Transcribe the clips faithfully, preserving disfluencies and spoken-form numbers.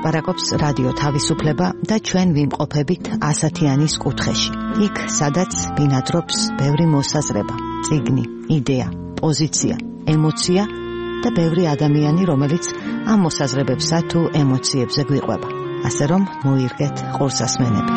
ლაპარაკობს რადიო თავისუფლება და ჩვენ ვიმყოფებით ასათიანის კუთხეში. იქ, სადაც ბინადრობს ბევრი მოსაზრება, წიგნი, იდეა, პოზიცია, ემოცია და ბევრი ადამიანი, რომელიც ამ მოსაზრებებსა თუ ემოციებზე გვიყვება. ასე რომ მოირგეთ ყურსასმენები.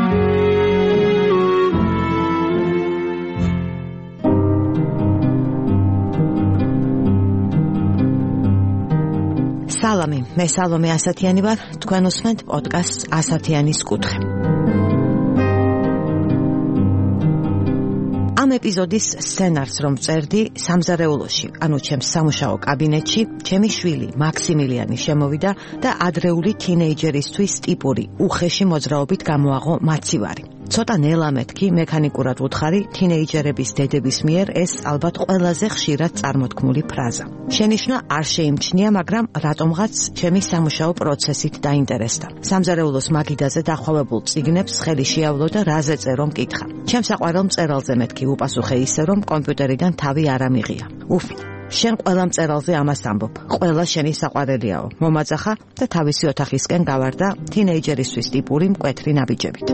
სალამი, მე სალომე ასათიანი ვარ, თქვენ უსმენთ პოდკასტს ასათიანის კუთხე. ამ ეპიზოდის სცენარს რომ წერდი სამზარეულოში, ანუ ჩემს სამუშაო კაბინეტში, ჩემი შვილი მაქსიმილიანი შემოვიდა და ადრეული თინეიჯერისთვის ტიპური უხეში მოძრაობით გამოაღო მაცივარი. ცოტა ნელა მეთქი მექანიკურად უთხარი თინეიჯერების დედების მიერ ეს ალბათ ყველაზე ხშირად წარმოთქმული ფრაზა. შენიშვნა არ შეიმჩნია, მაგრამ რატომღაც ჩემი სამუშაო პროცესით დაინტერესდა. სამზარეულოს მაგიდაზე დახვევებულ წიგნებს ხელი შეავლო და რაზე წერო მკითხა. ჩემ საყვარელ მწერალზე მეთქი უპასუხე ისე, რომ კომპიუტერიდან თავი არ ამიღია. უფი, შენ ყველა მწერალზე ამას ამბობ, ყველა შენი საყვარელიაო. მომაწახა და თავისი ოთახისკენ გავარდა თინეიჯერისთვის ტიპური მკვეთრი ნაბიჯებით.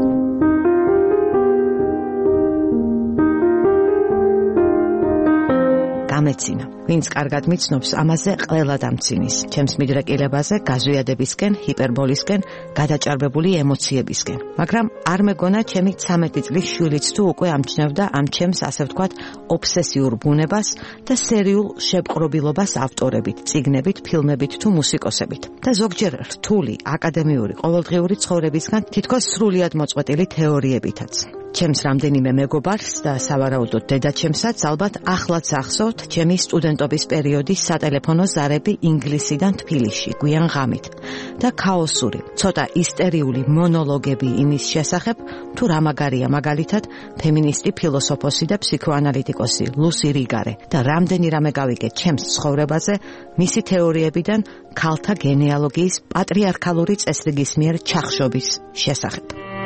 გამეცინა. ვინც კარგად მიცნობს, ამაზე ყველა დამცინის. ჩემს მიდრეკილებაზე გაზვიადებისკენ, ჰიპერბოლისკენ, გადაჭარბებული ემოციებისკენ. მაგრამ არ მეგონა ჩემი ცამეტი წლის შვილიც თუ უკვე ამჩნევდა ამ ჩემს, ასე ვთქვათ, ობსესიურ ბუნებას და სერიულ შეპყრობილობას ავტორებით, წიგნებით, ფილმებით თუ მუსიკოსებით. და ზოგჯერ რთული აკადემიური ყოველდღიური ცხოვრებისგან თითქოს სრულიად მოწყვეტილი თეორიებითაც. ჩემს რამდენიმე მეგობარს და სავარაუდოდ დედაჩემსაც ალბათ ახლაც ახსოვთ ჩემი სტუდენტობის პერიოდის სატელეფონო ზარები ინგლისიდან თბილისში გვიან ღამით და ქაოსური, ცოტა ისტერიული მონოლოგები იმის შესახებ, თუ რა მაგარია მაგალითად ფემინისტი ფილოსოფოსი და ფსიქოანალიტიკოსი ლუსი რიგარე და რამდენი რამე გავიგე ჩემს ცხოვრებაზე მისი თეორიებიდან ქალთა გენეალოგიის პატრიარქალური წესრიგის მიერ ჩახშობის შესახებ.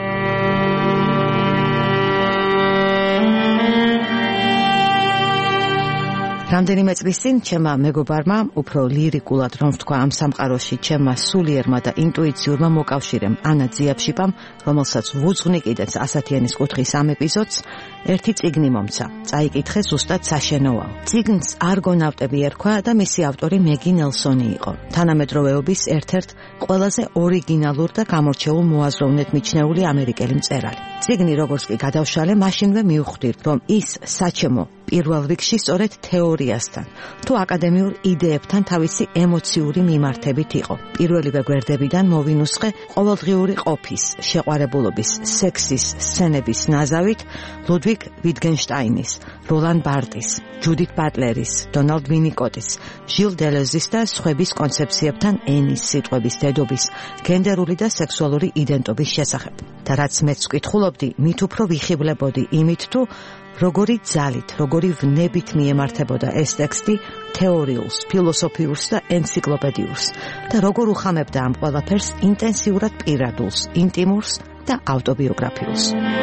რამდენიმე წლის წინ ჩემმა მეგობარმა, უფრო ლირიკულად რომ ვთქვა ამ სამყაროში, ჩემმა სულიერმა და ინტუიციურმა მოკავშირემ ანა ძიაფშიპამ, რომელსაც ვუძღვნი კიდეც ასათიანის კუთხის ამ ეპიზოდს, ერთი წიგნი მომცა. წაიკითხე ზუსტად საშენოაო. წიგნს არგონავტები ერქვა და მისი ავტორი მეგი ნელსონი იყო. თანამედროვეობის ერთ-ერთ ყველაზე ორიგინალურ და გამორჩეულ მოაზროვნედ მიჩნეული ამერიკელი მწერალი. წიგნი როგორც კი გადავშალე, მაშინვე მივხვდით, რომ ის საჩემო პირველ რიგში სწორედ თეორიასთან თუ აკადემიურ იდეებთან თავისი ემოციური მიმართებით იყო. პირველივე გვერდებიდან მოვინუსხე ყოველდღიური ყოფის, შეყვარებულობის, სექსის სცენების ნაზავით ლუდვიგ ვიტგენშტაინის, როლან ბარტის, ჯუდით ბატლერის, დონალდ ვინიკოტის, ჟილ დელეზის და სხვების კონცეფციებთან ენის, სიტყვების, დედობის, გენდერული და სექსუალური იდენტობის შესახებ. და რაც მეც ვკითხულობდი, მით უფრო ვიხიბლებოდი იმით თუ როგორი ძალით, როგორი ვნებით მიემართებოდა ეს ტექსტი თეორიულს, ფილოსოფიურს და ენციკლოპედიურს და როგორ უხამებდა ამ ყველაფერს ინტენსიურად პირადულს, ინტიმურს და ავტობიოგრაფიულს.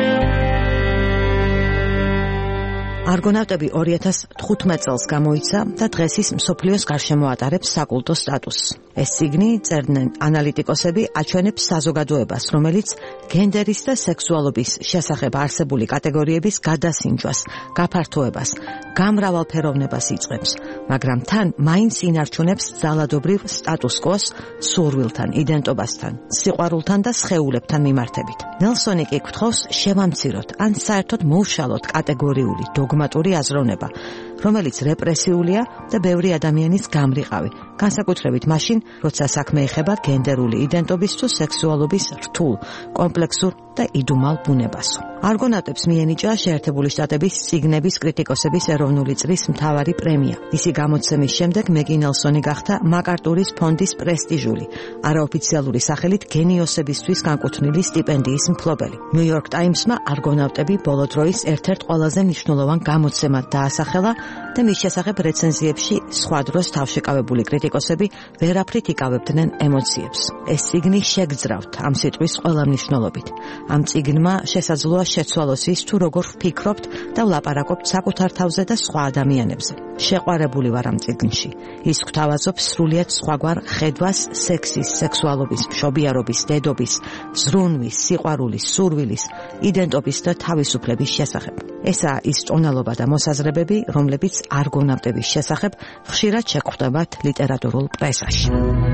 არგონავტები ორი ათას თხუთმეტ წელს გამოიცა და დღეს ის მსოფლიოს გარშემო ატარებს საკულტო სტატუსს. ეს წიგნი წერდნენ ანალიტიკოსები აჩვენებს საზოგადოებას, რომელიც გენდერის და სექსუალობის შესახებ არსებული კატეგორიების გადასინჯვას, გაფართოებას, გამრავალფეროვნებას იწყებს, მაგრამ თან მაინც ინარჩუნებს ძალადობრივ სტატუს-კვოს სურვილთან, იდენტობასთან, სიყვარულთან და სხეულებთან მიმართებით. ნელსონი კი გთხოვს შევამციროთ ან საერთოდ მოვშალოთ კატეგორიული დოგმატური აზროვნება, რომელიც რეპრესიულია და ბევრი ადამიანის გამრიყავი, განსაკუთრებით მაშინ, როცა საქმე ეხება გენდერული იდენტობის თუ სექსუალობის რთულ, კომპლექსურ და იდუმალ ბუნებას. არგონავტებს მიენიჭა შეერთებული შტატების წიგნების კრიტიკოსების ეროვნული წრის მთავარი პრემია. მისი გამოცემის შემდეგ მეგი ნელსონი გახდა მაკარტურის ფონდის პრესტიჟული, არაოფიციალური სახელით გენიოსებისთვის განკუთვნილი სტიპენდიის მფლობელი. ნიუ-იორკ ტაიმსმა არგონავტები ბოლო დროის ერთ-ერთ ყველაზე მნიშვნელოვან გამოცემად დაასახელა და მის შესახებ რეცენზიებში სხვა დროს თავშეკავებული კრიტიკოსები ვერაფრით იკავებდნენ ემოციებს. ეს წიგნი შეგძრავთ ამ სიტყვის ყველა მნიშვნელობით. ამ წიგნმა შესაძლოა შეცვალოს ის, თუ როგორ ვფიქრობთ და ვლაპარაკობთ საკუთარ თავზე და სხვა ადამიანებზე. შეყვარებული ვარ ამ წიგნში. ის გვთავაზობს სრულიად სხვაგვარ ხედვას სექსის, სექსუალობის, მშობიარობის, დედობის, ზრუნვის, სიყვარულის, სურვილის, იდენტობის და თავისუფლების შესახებ. ესაა ის ტონალობა და მოსაზრებები, რომლებიც არგონავტების შესახებ ხშირად შეგხვდებათ ლიტერატურულ პრესაში.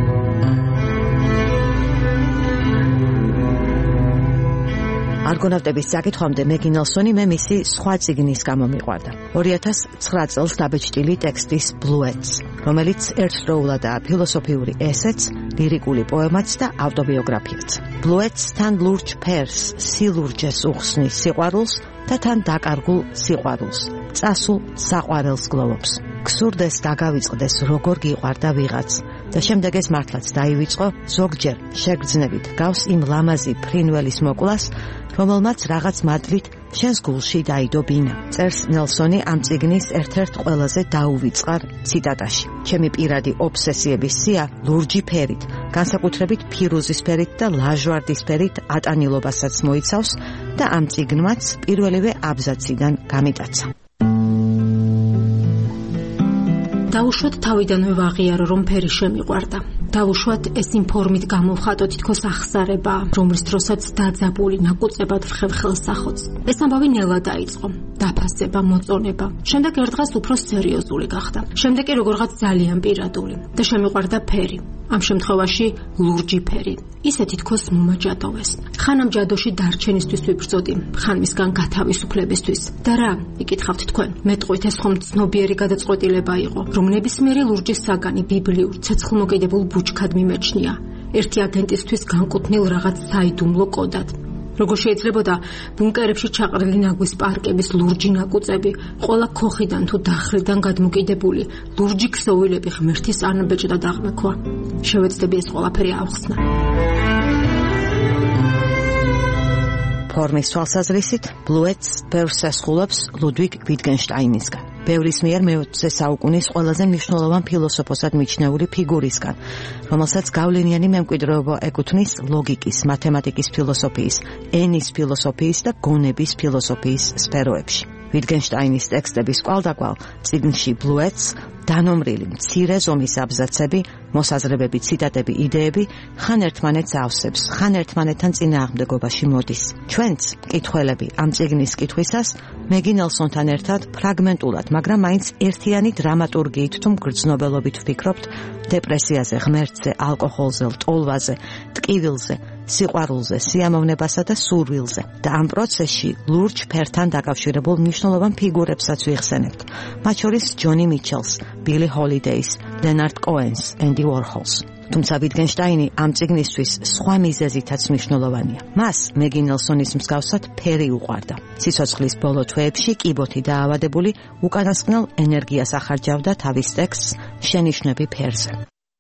არგონავტების საკითხამდე მეგი ნელსონი მე მისი სხვა წიგნის გამო მიყვარდა. ორი ათას ცხრა წელს დაბეჭდილი ტექსტის Bluets, რომელიც ერთდროულადაა ფილოსოფიური ესეც, ლირიკული პოემაც და ავტობიოგრაფიაც. Bluets თან ლურჯ ფერს, სილურჯეს უხსნის სიყვარულს და თან დაკარგულ სიყვარულს, წასულ საყვარელს გლოვობს. გსურდეს დაგავიწყდეს როგორ გიყვარდა ვიღაც და შემდეგ ეს მართლაც დაივიწყო ზოგჯერ შეგრძნებით გავს იმ ლამაზი ფრინველის მოკლას, რომელმაც რაღაც მადლით შენს გულში დაიდო ბინა. წერს ნელსონი ამ წიგნის ერთ-ერთ ყველაზე დაუვიწყარ ციტატაში. ჩემი პირადი ობსესიების სია ლურჯი ფერით, განსაკუთრებით ფირუზისფერით და ლაჟვარდისფერით ატანილობასაც მოიცავს და ამ წიგნმაც პირველივე აბზაციდან გამიტაცა. დავუშვათ თავიდანვე ვაღიარო, რომ ფერი შემიყვარდა. დავუშვათ ეს იმ ფორმით გამოვხატო თითქოს ახსარება, რომლის დროსაც დაძაბული ნაკუწებად ვხევ ხელს ახოც. ეს ამბავი ნელა დაიწყო, დაფასება, მოწონება. შემდეგ ერთ დღეს უფრო სერიოზული გახდა. შემდეგ კი როგორღაც ძალიან პირადული და შემიყვარდა ფერი. ამ შემთხვევაში ლურჯი ფერი. ისე თითქოს მომაჯადოვეს. ხან ამ ჯადოში დარჩენისთვის ვიბრძოდი, ხან მისგან გათავისუფლებისთვის. და რა, იკითხავთ თქვენ, მეტყვით ეს ხომ ცნობიერი გადაწყვეტილება იყო, რომ ნებისმიერი ლურჯის საგანი ბიბლიურ ცეცხლმოკიდებულ ბუჩქად მიმეჩნია, ერთი აგენტისთვის განკუთვნილ რაღაც საიდუმლო კოდად. როგორ შეიძლებოდა ბუნკერებში ჩაყრილი ნაგვის პარკების ლურჯი ნაკუწები, ყველა ქოხიდან თუ დახრიდან გადმოკიდებული ლურჯი ქსოვილები ღმერთის ანბეჭდად აღმექვა. შევეცდები ეს ყველაფერი ავხსნა. ფორმის თვალსაზრისით Bluets ბევრს ესხულობს ლუდვიგ ვიტგენშტაინისგან. ბევრის მიერ მეოცე საუკუნის ყველაზე მნიშვნელოვან ფილოსოფოსად მიჩნეული ფიგურისგან, რომელსაც გავლენიანი მემკვიდრეობა ეკუთვნის ლოგიკის, მათემატიკის ფილოსოფიის, ენის ფილოსოფიის და გონების ფილოსოფიის სფეროებში. ვიტგენშტაინის ტექსტების კვალდაკვალ წიგნში Bluets დანომრილი მცირე ზომის აბზაცები, მოსაზრებები, ციტატები, იდეები ხან ერთმანეთს ავსებს, ხან ერთმანეთთან წინააღმდეგობაში მოდის. ჩვენც მკითხველები ამ წიგნის კითხვისას მეგი ნელსონთან ერთად ფრაგმენტულად, მაგრამ მაინც ერთიანი დრამატურგიით თუ მგრძნობელობით ვფიქრობთ დეპრესიაზე, ღმერთზე, ალკოჰოლზე, ლტოლვაზე, ტკივილზე, სიყვარულზე, სიამოვნებასა და სურვილზე და ამ პროცესში ლურჯ ფერთან დაკავშირებულ მნიშვნელოვან ფიგურებსაც ვიხსენებთ. მათ შორის ჯონი მიჩელს, ბილი ჰოლიდეის, ლენარდ კოენს, ენდი უორჰოლს. თუმცა ვიტგენშტაინი ამ წიგნისთვის სხვა მიზეზითაც მნიშვნელოვანია. მას მეგი ნელსონის მსგავსად ფერი უყვარდა. სიცოცხლის ბოლო თვეებში კიბოთი დაავადებული უკანასკნელ ენერგიას ახარჯავდა თავის ტექსტს შენიშვნები ფერზე.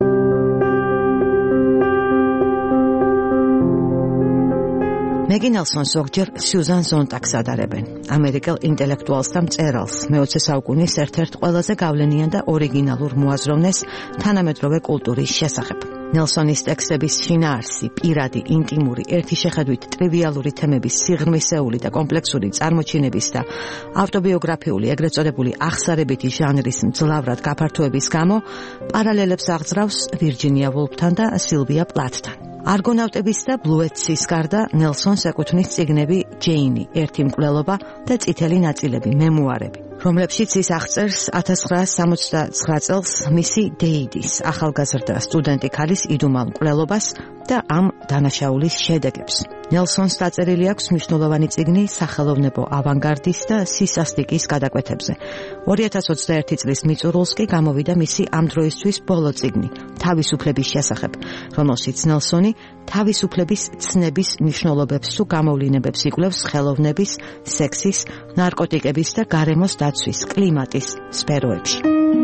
მეგი ნელსონს ზოგჯერ სიუზან ზონტაგს ადარებენ, ამერიკელ ინტელექტუალს და მწერალს, მეოცე საუკუნის ერთ-ერთ ყველაზე გავლენიან და ორიგინალურ მოაზროვნეს თანამედროვე კულტურის შესახებ. ნელსონის ტექსტების შინაარსი, პირადი, ინტიმური, ერთი შეხედვით ტრივიალური თემების სიღრმისეული და კომპლექსური წარმოჩინების და ავტობიოგრაფიული, ეგრეთ წოდებული ახსარებითი ჟანრის მძლავრად გაფართოების გამო პარალელებს აღძრავს ვირჯინია ვულფთან და სილვია პლათთან. არგონავტების და Bluets-ის გარდა ნელსონს ეკუთვნის წიგნები ჯეინი, ერთი მკვლელობა და წითელი ნაწილები, მემუარები, რომლებშიც ის აღწერს ათას ცხრაას სამოცდაცხრა წელს მისი დეიდის, ახალგაზრდა სტუდენტი ქალის იდუმალ მკვლელობას და ამ დანაშაულის შედეგებს. ნელსონს დაწერილი აქვს მნიშვნელოვანი წიგნი სახელოვნებო ავანგარდის და სისასტიკის გადაკვეთებზე. ორი ათას ოცდაერთი წლის მიწურულს კი გამოვიდა მისი ამ დროისთვის ბოლო წიგნი, თავისუფლების შესახებ, რომელშიც ნელსონი თავისუფლების ცნების მნიშვნელობებს თუ გამოვლინებებს იკვლევს ხელოვნების, სექსის, ნარკოტიკების და გარემოს დაცვის, კლიმატის სფეროებში.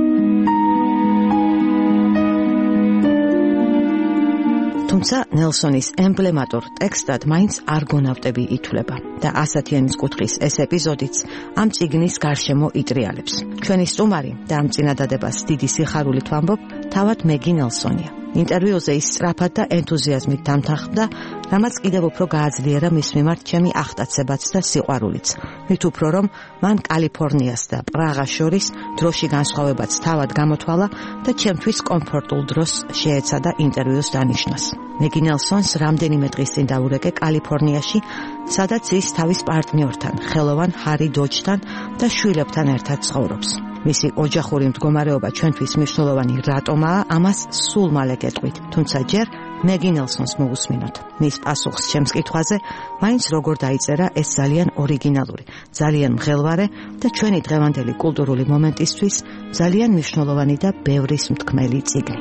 თუმცა ნელსონის ემბლემატურ ტექსტად მაინც არგონავტები ითვლება და ასათიანის კუთხის ეს ეპიზოდიც ამ წიგნის გარშემო იტრიალებს. ჩვენი სტუმარი და ამ წინადადებას დიდი სიხარულით ვამბობ თავად მეგი ნელსონია. ინტერვიუზე ის სწრაფად და ენთუზიაზმით დამთანხმდა, რამაც კიდევ უფრო გააძლიერა მის მიმართ ჩემი აღტაცებაც და სიყვარულიც. მით უფრო რომ მან კალიფორნიას და პრაღას შორის დროში განსხვავებაც თავად გამოთვალა და ჩემთვის კომფორტულ დროს შეეცადა ინტერვიუს დანიშნას. მეგი ნელსონს რამდენიმე დღის წინ დაურეკე კალიფორნიაში, სადაც ის თავის პარტნიორთან, ხელოვან ჰარი დოჯთან და შვილებთან ერთად ცხოვრობს. მისი ოჯახური მდგომარეობა ჩვენთვის მნიშვნელოვანი რატომაა, ამას სულ მალე გეტყვით, თუმცა ჯერ მეგი ნელსონს მოვუსმინოთ. მის პასუხს ჩემს კითხვაზე, მაინც როგორ დაიწერა ეს ძალიან ორიგინალური, ძალიან მღელვარე და ჩვენი დღევანდელი კულტურული მომენტისთვის ძალიან მნიშვნელოვანი და ბევრის მთქმელი წიგნი.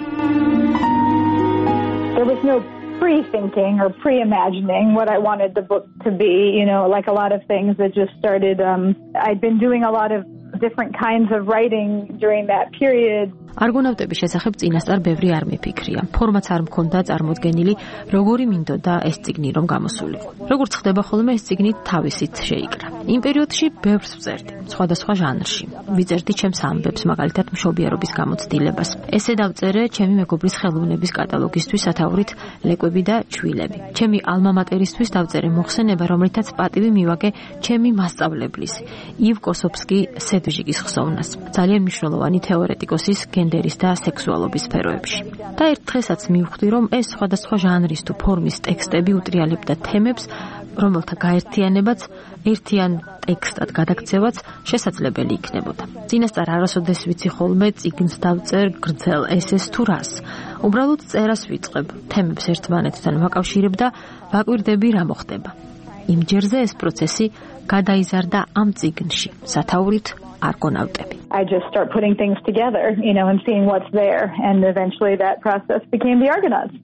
There was no pre-thinking or pre-imagining what I wanted the book to be, you know, like a lot of things that just started. Um, I'd been doing a lot of different kinds of writing during that period. არგონავტების შესახებ წინასწარ ბევრი არ მიფიქრია. ფორმაც არ მქონდა წარმოდგენილი, როგორი მინდოდა ეს წიგნი რომ გამოსულიყო. როგორც ხდება ხოლმე, ეს წიგნი თავისით შეიკრა. იმ პერიოდში ბევრს ვწერდი, სხვადასხვა ჟანრში. ვიწერდი ჩემს ამბებს, მაგალითად მშობიარობის გამოცდილებას. ესე დავწერე ჩემი მეგობრის ხელოვნების კატალოგისთვის სათაურით ლეკვები და ჩვილები. ჩემი ალმა-მატერისთვის დავწერე მოხსენება, რომლითაც პატივი მივაგე ჩემი მასწავლებლის, ივ კოსოვსკი სედვიჟიკის ხსოვნას. ძალიან მნიშვნელოვანი თეორეტიკოსის გენდერის და სექსუალობის სფეროებში. და ერთ დღესაც მივხვდი, რომ ეს სხვადასხვა ჟანრის თუ ფორმის ტექსტები უტრიალებდა თემებს, რომელთა გაერთიანებაც, ერთიან ტექსტად გადაქცევაც შესაძლებელი იქნებოდა. წინასწარ არასოდეს ვიცი ხოლმე წიგნს დავწერ გრძელ ესეს თუ რას. უბრალოდ წერას ვიწყებ, თემებს ერთმანეთთან ვაკავშირებ და ვაკვირდები რა მოხდება. იმ ჯერზე ეს პროცესი გადაიზარდა ამ წიგნში, სათაურით არგონავტები. I just start putting things together, you know, and seeing what's there, and eventually that process became the Argonauts.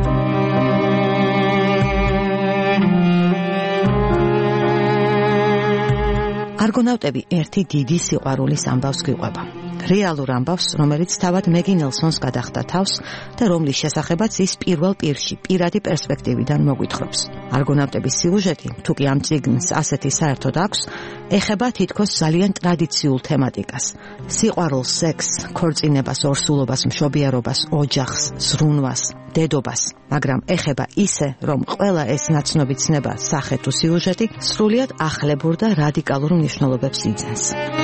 არგონავტები ერთი დიდი სიყვარულის ამბავს გვიყვება. რეალურ ამბავს, რომელიც თავად მეგი ნელსონს გადახდა თავს და რომლის შესახებაც ის პირველ პირში, პირადი პერსპექტივიდან მოგვითხრობს. არგონავტების სიუჟეტი, თუ კი ამ წიგნს ასეთი საერთოდ აქვს, ეხება თითქოს ძალიან ტრადიციულ თემატიკას. სიყვარულს, სექსს, ქორწინებას, ორსულობას, მშობიარობას, ოჯახს, ზრუნვას, დედობას, მაგრამ ეხება ისე, რომ ყველა ეს ნაცნობი ცნება, სახე თუ სიუჟეტი სრულიად ახლებურ და რადიკალურ მნიშვნელობებს იძენს.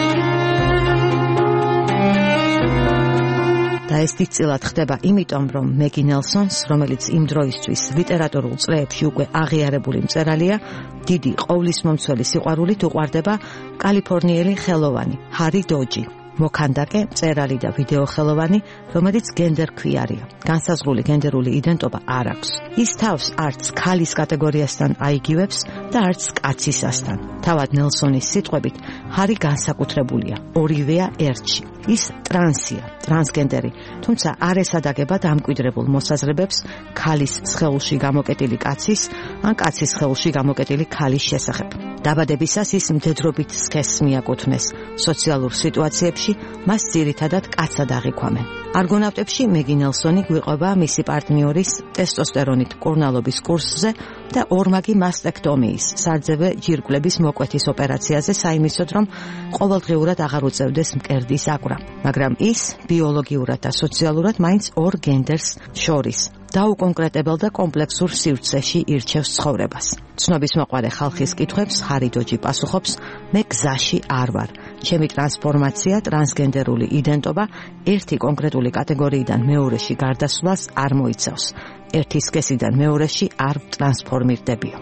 და ეს დიდწილად ხდება იმიტომ, რომ მეგი ნელსონს, რომელიც იმ დროისთვის ლიტერატურულ წრეებში უკვე აღიარებული მწერალია, დიდი ყოვლისმომცველი სიყვარულით უყვარდება კალიფორნიელი ხელოვანი ჰარი დოჯი. მოქანდაკე, მწერალი და ვიდეო ხელოვანი, რომელიც გენდერქვიარია. განსაზღვრული გენდერული იდენტობა არ აქვს. ის თავს არც ქალის კატეგორიასთან აიგივებს და არც კაცისასთან. თავად ნელსონის სიტყვებით, ჰარი განსაკუთრებულია, ორივეა ერთში. ის ტრანსია, ტრანსგენდერი, თუმცა არ ესადაგება დამკვიდრებულ მოსაზრებებს ქალის სხეულში გამოკეტილი კაცის ან კაცის სხეულში გამოკეტილი ქალის შესახებ. დაბადებისას ის მდედრობით სქესს მიაკუთვნეს. სოციალურ სიტუაციებში მას ძირითადად კაცად აღიქვამენ. არგონავტებში მეგი ნელსონი გვიყვება მისი პარტნიორის ტესტოსტერონით მკურნალობის კურსზე და ორმაგი მასტექტომიის, სარძევე ჯირკვლების მოკვეთის ოპერაციაზე საიმისოდ, რომ ყოველდღიურად აღარ უწევდეს მკერდის აკვრა. მაგრამ ის ბიოლოგიურად და სოციალურად მაინც ორ გენდერს შორის დაუკონკრეტებელ და კომპლექსურ სივრცეში ირჩევს ცხოვრებას. ცნობის მოყვარე ხალხის კითხვებს ჰარი დოჯი პასუხობს, მე გზაში არ ვარ. ჩემი ტრანსფორმაცია, ტრანსგენდერული იდენტობა ერთი კონკრეტული კატეგორიიდან მეორეში გარდასვლას არ მოიცავს. ერთი სქესიდან მეორეში არ ტრანსფორმირდებიო.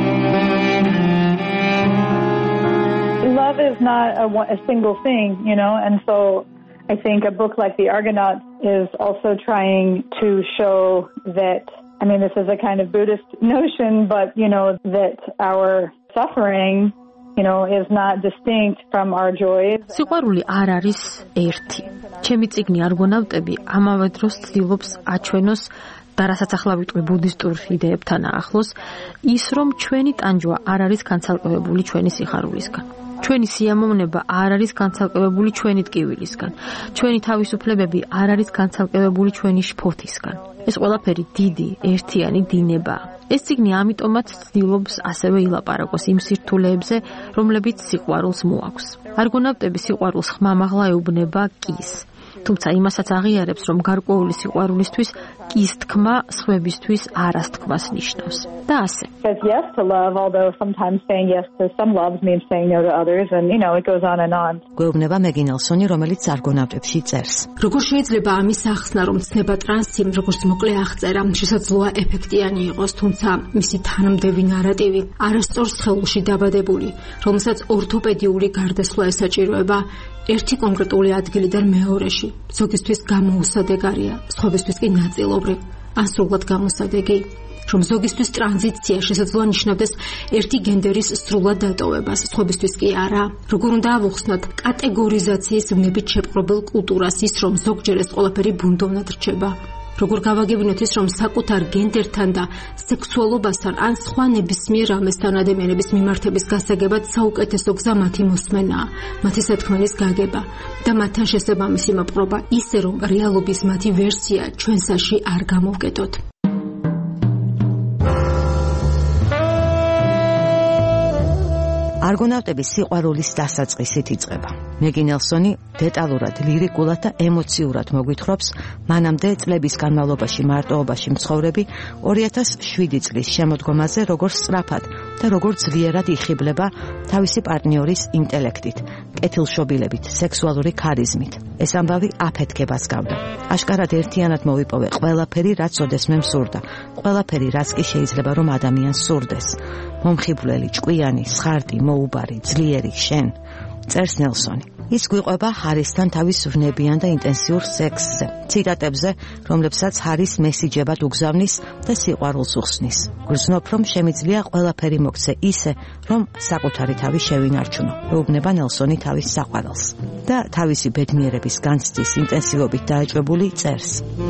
Love is not a, a single thing, you know, and so I think a book like The Argonauts is also trying to show that, I mean, this is a kind of Buddhist notion, but, you know, that our suffering, you know, is not distinct from our joys. სიყვარული არ არის ერთი. ჩემი წიგნი არგონავტები ამავე დროს ცდილობს აჩვენოს და რასაც ახლა ვიტყვი ბუდისტურ იდეებთან ახლოს, ის რომ ჩვენი ტანჯვა არ არის განცალკევებული ჩვენი სიხარულისგან. ჩვენი სიამოვნება არ არის განცალკევებული ჩვენი ტკივილისგან. ჩვენი თავისუფლებები არ არის განცალკევებული ჩვენი შფოთისგან. ეს ყველაფერი დიდი, ერთიანი დინებაა. ეს წიგნი ამიტომაც ცდილობს ასევე ილაპარაკოს იმ სირთულეებზე, რომლებიც სიყვარულს მოაქვს. არგონავტები სიყვარულს ხმამაღლა ეუბნება კის. თუმცა იმასაც აღიარებს, რომ გარკვეული სიყვარულისთვის კის თქმა სხვებისთვის არას თქმას ნიშნავს. და ასე. Says yes to love, although sometimes saying yes to some loves means saying no to others, and you know it goes on and on. გვეუბნება მეგი ნელსონი, რომელიც არგონავტებში წერს. როგორ შეიძლება ამის ახსნა, რომ ცნება ტრანსი, როგორც მოკლე აღწერა, შესაძლოა ეფექტიანი იყოს, თუმცა მისი თანმდევი ნარატივი არასწორ სხეულში დაბადებული, რომელსაც ორთოპედიული გარდასვლა ესაჭიროება ერთი კონკრეტული ადგილიდან მეორეში. ზოგისთვის გამოუსადეგარია, სხვებისთვის კი ნაწილობრივ, ან სრულად გამოსადეგი. რომ ზოგისთვის ტრანზიცია შესაძლოა ნიშნავდეს ერთი გენდერის სრულად დატოვებას, სხვებისთვის კი არა. როგორ უნდა ავუხსნათ კატეგორიზაციის ვნებით შეპყრობილ კულტურას ის, რომ ზოგჯერ ეს ყველაფერი ბუნდოვნად რჩება. როგორ გავაგებინოთ ის, რომ საკუთარ გენდერთან და სექსუალობასთან ან სხვა ნებისმიერ რამესთან ადამიანების მიმართების გასაგებად საუკეთესო გზა მათი მოსმენაა, მათი სათქმელის გაგება და მათთან შესაბამისი მოპყრობა ისე, რომ რეალობის მათი ვერსია ჩვენსაში არ გამოვკეტოთ. არგონავტების სიყვარულის დასაწყისით იწყება. მეგი ნელსონი დეტალურად, ლირიკულად და ემოციურად მოგვითხრობს მანამდე წლების განმავლობაში მარტოობაში მცხოვრები ორი ათას შვიდი წლის შემოდგომაზე, როგორ სწრაფად და როგორ ძლიერად იხიბლება თავისი პარტნიორის ინტელექტით, კეთილშობილებით, სექსუალური ქარიზმით. ეს ამბავი აფეთქებას გავდა. აშკარად ერთიანად მოვიპოვე ყველაფერი, რაც ოდესმე მსურდა, ყველაფერი, რაც კი შეიძლება რომ ადამიანს სურდეს. მომხიბვლელი, ჭკვიანი, სხარტი, მოუბარი, ძლიერი, შენ, წერს ნელსონი. ის გვიყვება ჰარისთან თავის ვნებიან და ინტენსიურ სექსზე, ციტატებზე, რომლებსაც ჰარის მესიჯებად უგზავნის და სიყვარულს უხსნის. გრძნობ, რომ შემიძლია ყველაფერი მოგცე ისე, რომ საკუთარი თავი შევინარჩუნო. ეუბნება ნელსონი თავის საყვარელს და თავისი ბედნიერების განცდის ინტენსივობით დააჭვებული წერს.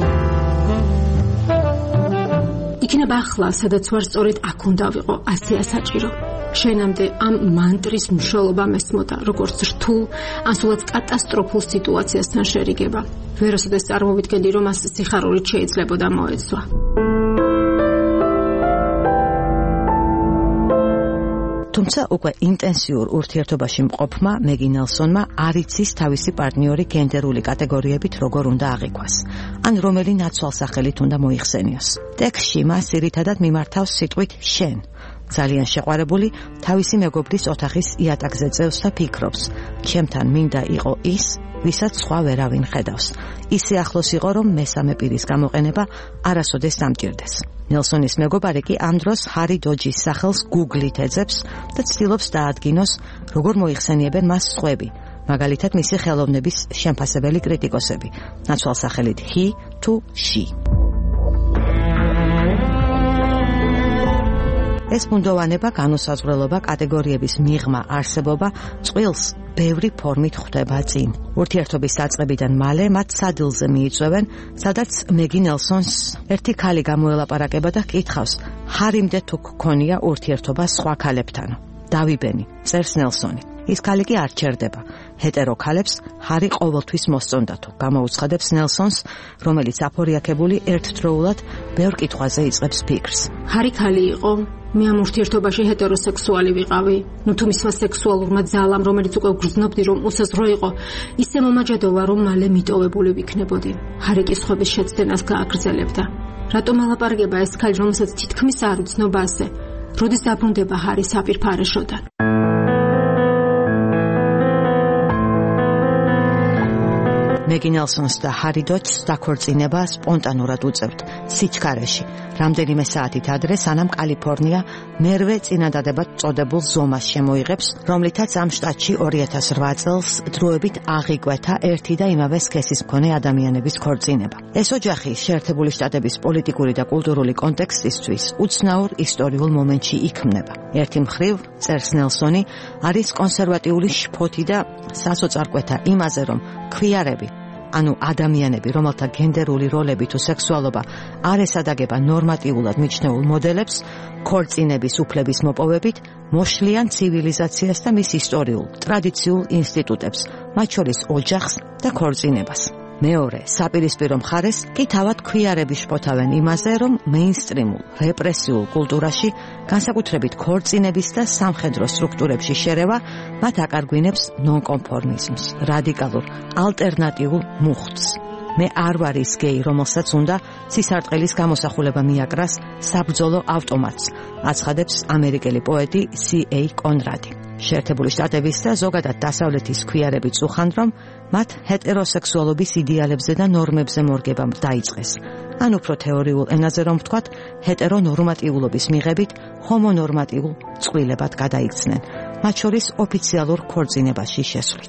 იქნება ახლა, სადაც ვარ, სწორედ აქ უნდა ვიყო, ასეა საჭირო. შენამდე ამ მანტრის მნიშვნელობა მესმოდა, როგორც რთულ, ან სულაც კატასტროფულ სიტუაციასთან შერიგება. ვერასოდეს წარმოვიდგენდი, რომ მას სიხარულით შეიძლებოდა მოეცვა. თუმცა უკვე ინტენსიურ ურთიერთობაში მყოფმა მეგი ნელსონმა არ იცის თავისი პარტნიორი გენდერული კატეგორიებით როგორ უნდა აღიქვას, ან რომელი ნაცვალსახელით უნდა მოიხსენიოს. ტექსტში მას ძირითადად მიმართავს სიტყვით შენ. ძალიან შეყვარებული თავისი მეგობრის ოთახის იატაკზე წევს და ფიქრობს, ჩემთან მინდა იყო ის, ვისაც სხვა ვერავინ ხედავს. ისე ახლოს იყო, რომ მესამე პირის გამოყენება არასოდეს დამჭირდეს. ნელსონის მეგობარი კი ამ დროს ჰარი დოჯის სახელს Google-ით ეძებს და ცდილობს დაადგინოს, როგორ მოიხსენიებენ მას სხვები, მაგალითად მისი ხელოვნების შემფასებელი კრიტიკოსები, ნაცვალსახელით he to she. ეს ბუნდოვანება, განუსაზღვრელობა, კატეგორიების მიღმა, არსებობა წყვილს ბევრი ფორმით ხვდება წინ. ურთიერთობის დაწყებიდან მალე მათ სადილზე მიიწვევენ, სადაც მეგი ნელსონს ერთი ქალი გამოელაპარაკება და კითხავს, ჰარიმდე თუ გქონია ურთიერთობა სხვა ქალებთან. დავიბენი, წერს ნელსონი. ის ქალი კი არ ჩერდება. ჰეტერო ქალებს ჰარი ყოველთვის მოსწონდათო, გამოუცხადებს ნელსონს, რომელიც აფორიაქებული ერთდროულად ბევრ კითხვაზე იწყებს ფიქრს. ჰარი ქალი იყო, მე ამ ურთიერთობაში ჰეტეროსექსუალი ვიყავი. ნუ თუ მისმა სექსუალურმა ძალამ, რომელიც უკვე გრძნობდი, რომ უსაზღვრო იყო, ისე მომაჯადოვა, რომ მალე მიტოვებული ვიქნებოდი. ჰარი კი სხვების შეცდენას გააგრძელებდა. რატომ ალაპარაკება ეს ქალი, რომელსაც თითქმის არ უცნობა ასე? როდის დაბრუნდება ჰარი საპირფარეშოდან? მეგი ნელსონს და ჰარი დოჯს დაქორწინება სპონტანურად უწევთ სიჩქარეში, რამდენიმე საათით ადრე, სანამ კალიფორნია მერვე წინადადებად წოდებულ ზომას შემოიღებს, რომლითაც ამ შტატში ორი ათას რვა წელს დროებით აღიკვეთა ერთი და იმავე სქესის მქონე ადამიანების ქორწინება. ეს ოჯახი შეერთებული შტატების პოლიტიკური და კულტურული კონტექსტისთვის უცნაურ ისტორიულ მომენტში იქმნება. ერთი მხრივ, წერს ნელსონი, არის კონსერვატიული შფოთი და სასოწარკვეთა იმაზე, რომ ქვიარები, ანუ ადამიანები, რომელთა გენდერული როლები თუ სექსუალობა არ ესადაგება ნორმატიულად მიჩნეულ მოდელებს, ქორწინების უფლების მოპოვებით მოშლიან ცივილიზაციას და მის ისტორიულ, ტრადიციულ ინსტიტუტებს, მათ შორის ოჯახს და ქორწინებას. მეორე, საპირისპირო მხარეს კი თავად ქვიარები შფოთავენ იმაზე, რომ მეინსტრიმულ, რეპრესიულ კულტურაში, განსაკუთრებით ქორწინების და სამხედრო სტრუქტურებში შერევა მათ აკარგვინებს ნონკონფორმიზმს, რადიკალურ, ალტერნატიულ მუხტს. მე არ ვარ ის გეი, რომელსაც უნდა სისარტყელის გამოსახულება მიაკრას საბრძოლო ავტომატს, აცხადებს ამერიკელი პოეტი სი ეი კონრადი. შეერთებული შტატების და ზოგადად დასავლეთის ქვიარები წუხან, რომ მათ ჰეტეროსექსუალობის იდეალებზე და ნორმებზე მორგება დაიწყეს. ან უფრო თეორიულ ენაზე რომ ვთქვათ, ჰეტერონორმატიულობის მიღებით ჰომონორმატიულ წყვილებად გადაიქცნენ, მათ შორის ოფიციალურ ქორწინებაში შესვლით.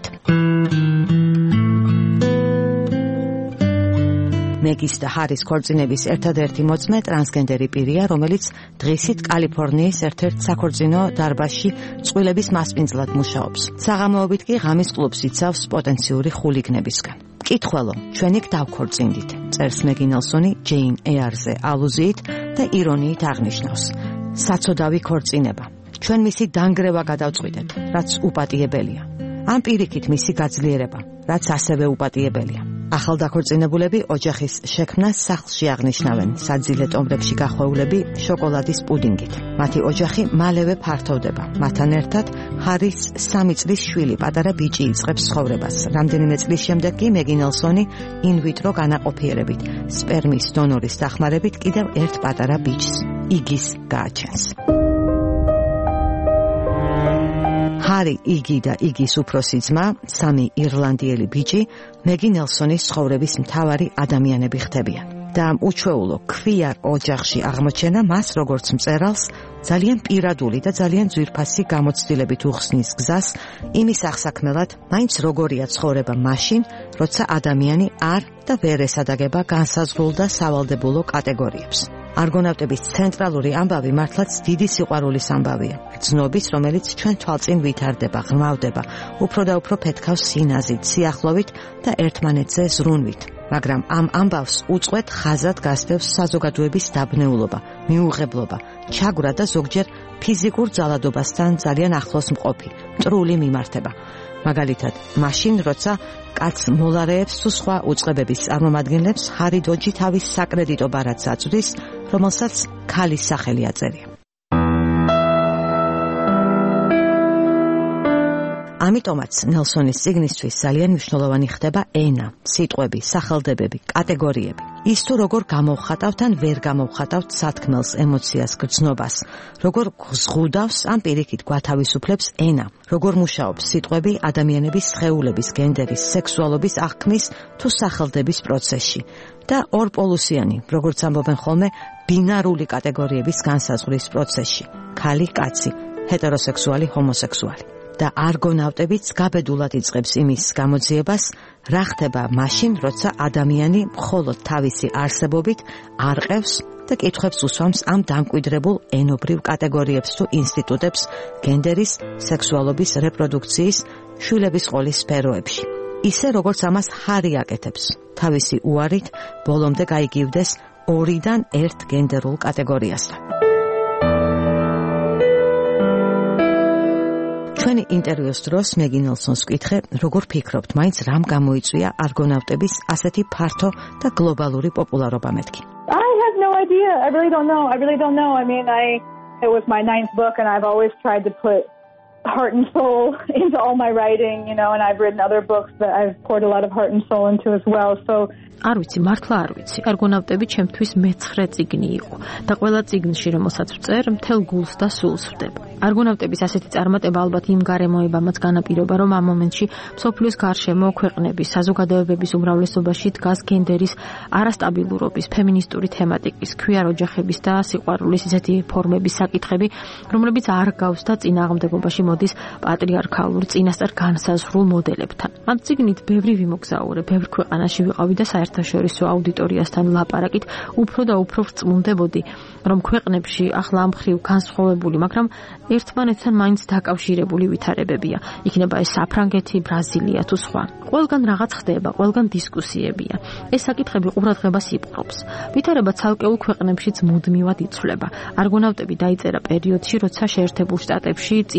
მეგის და ჰარის ქორწინების ერთადერთი მოწმე ტრანსგენდერი პირია, რომელიც დღისით კალიფორნიის ერთ-ერთ საქორწინო დარბაზში წყვილების მასპინძლად მუშაობს. საღამოობით კი ღამის კლუბს იცავს პოტენციური ხულიგნებისგან. მკითხველო, ჩვენ იქ დავქორწინდით, წერს მეგი ნელსონი ჯეინ ეარზე ალუზიით და ირონიით აღნიშნავს. საცოდავი ქორწინება. ჩვენ მისი დანგრევა გადავწყვიტეთ, რაც უპატიებელია. ამ პირიქით მისი გაძლიერება, რაც ასევე უპატიებელია. ახალდაქორწინებულები ოჯახის შექმნას სახლში აღნიშნავენ, საძილე ტომბრებში გახვეულები შოკოლადის პუდინგით. მათი ოჯახი მალევე ფართოვდება. მათთან ერთად ჰარის სამი წლის შვილი, პატარა ბიჭი იწყებს ცხოვრებას. რამდენიმე წლის შემდეგ კი მეგი ნელსონი ინვიტრო განაყოფიერებით, სპერმის დონორის დახმარებით კიდევ ერთ პატარა ბიჭს, იგის გააჩენს. ჰარი, იგი და იგის უფროსი ძმა, სამი ირლანდიელი ბიჭი, მეგი ნელსონის ცხოვრების მთავარი ადამიანები ხდებიან. და ამ უჩვეულო ქვიარ ოჯახში აღმოჩენა მას როგორც მწერალს ძალიან პირადული და ძალიან ძვირფასი გამოცდილებით უხსნის გზას იმის აღსაქმელად, მაინც როგორია ცხოვრება მაშინ, როცა ადამიანი არ და ვერ ესადაგება განსაზღვრულ და სავალდებულო კატეგორიებს. არგონავტების ცენტრალური ამბავი მართლაც დიდი სიყვარულის ამბავია. გრძნობის, რომელიც ჩვენ თვალწინ ვითარდება, ღრმავდება, უფრო და უფრო ფეთქავს სინაზით, სიახლოვით და ერთმანეთზე ზრუნვით. მაგრამ ამ ამბავს უწყვეტ ხაზად გასდევს საზოგადოების დაბნეულობა, მიუღებლობა, ჩაგვრა და ზოგჯერ ფიზიკურ ძალადობასთან ძალიან ახლოს მყოფი, მტრული მიმართება. მაგალითად, მაშინ, როცა კაცს მოლარეებს თუ სხვა უწყებების წარმომადგენლებს ჰარი დოჯი თავის საკრედიტო ბარათს აწვდის, რომელსაც ქალის სახელი აწერია. ამიტომაც ნელსონის წიგნისთვის ძალიან მნიშვნელოვანი ხდება ენა, სიტყვები, სახელდებები, კატეგორიები. ის თუ როგორ გამოვხატავთ ან ვერ გამოვხატავთ სათქმელს, ემოციას, გრძნობას, როგორ ზღუდავს ან პირიქით გვათავისუფლებს ენა, როგორ მუშაობს სიტყვები ადამიანების სხეულების, გენდერის, სექსუალობის აღქმის თუ სახელდების პროცესში და ორპოლუსიანი, როგორც ამბობენ ხოლმე, ბინარული კატეგორიების განსაზღვრის პროცესში, ქალი, კაცი, ჰეტეროსექსუალი, ჰომოსექსუალი. და არგონავტებიც გაბედულად იწყებს იმის გამოძიებას, რა ხდება მაშინ, როცა ადამიანი მხოლოდ თავისი არსებობით არყევს და კითხვებს უსვამს ამ დამკვიდრებულ ენობრივ კატეგორიებს თუ ინსტიტუტებს გენდერის, სექსუალობის, რეპროდუქციის, შვილების ყოლის სფეროებში. ისე როგორც ამას ჰარი აკეთებს, თავისი უარით ბოლომდე გაიგივდეს ორიდან ერთ გენდერულ კატეგორიასთან. ჩვენი ინტერვიუს დროს მეგი ნელსონს ვკითხე, როგორ ფიქრობთ, მაინც რამ გამოიწვია არგონავტების ასეთი ფართო და გლობალური პოპულარობა მეთქი? I have no idea. I really don't know. I really don't know. I mean, I it was my ninth book and I've always tried to put heart and soul into all my writing, you know, and I've written other books that I've poured a lot of heart and soul into as well. So არ ვიცი, მართლა არ ვიცი. არგონავტები ჩემთვის მეცხრე წიგნი იყო და ყველა წიგნში რომელსაც ვწერ, მთელ გულს და სულს ვდება. არგონავტების ასეთი წარმატება ალბათ იმ გარემოებამაც განაპირობა, რომ ამ მომენტში მსოფლიოს გარშემო ქვეყნების, საზოგადოებების უმრავლესობაში დგას გენდერის არასტაბილურობის, ფემინისტური თემატიკის, ქვიარ ოჯახების და სიყვარულის ისეთი ფორმების საკითხები, რომლებიც არ გავს და წინააღმდეგობაში მოდის პატრიარქალურ წინასწარ განსაზღვრულ მოდელებთან. ამ წიგნით ბევრი ვიმოგზაურე, ბევრ ქვეყანაში ვიყავი და საერთაშორისო აუდიტორიასთან ლაპარაკით უფრო და უფრო ვწმუნდებოდი, რომ ქვეყნებში ახლა ამ მხრივ განსხვავებული, მაგრამ ერთმანეთთან მაინც დაკავშირებული ვითარებებია. იქნება ეს საფრანგეთი, ბრაზილია თუ სხვა. ყველგან რაღაც ხდება, ყველგან დისკუსიებია. ეს საკითხები ყურადღებას იპყრობს. ვითარება ცალკეულ ქვეყნებშიც მუდმივად იცვლება. არგონავტები დაიწერა პერიოდში, როცა შეერთებულ შტატებში წინსვლა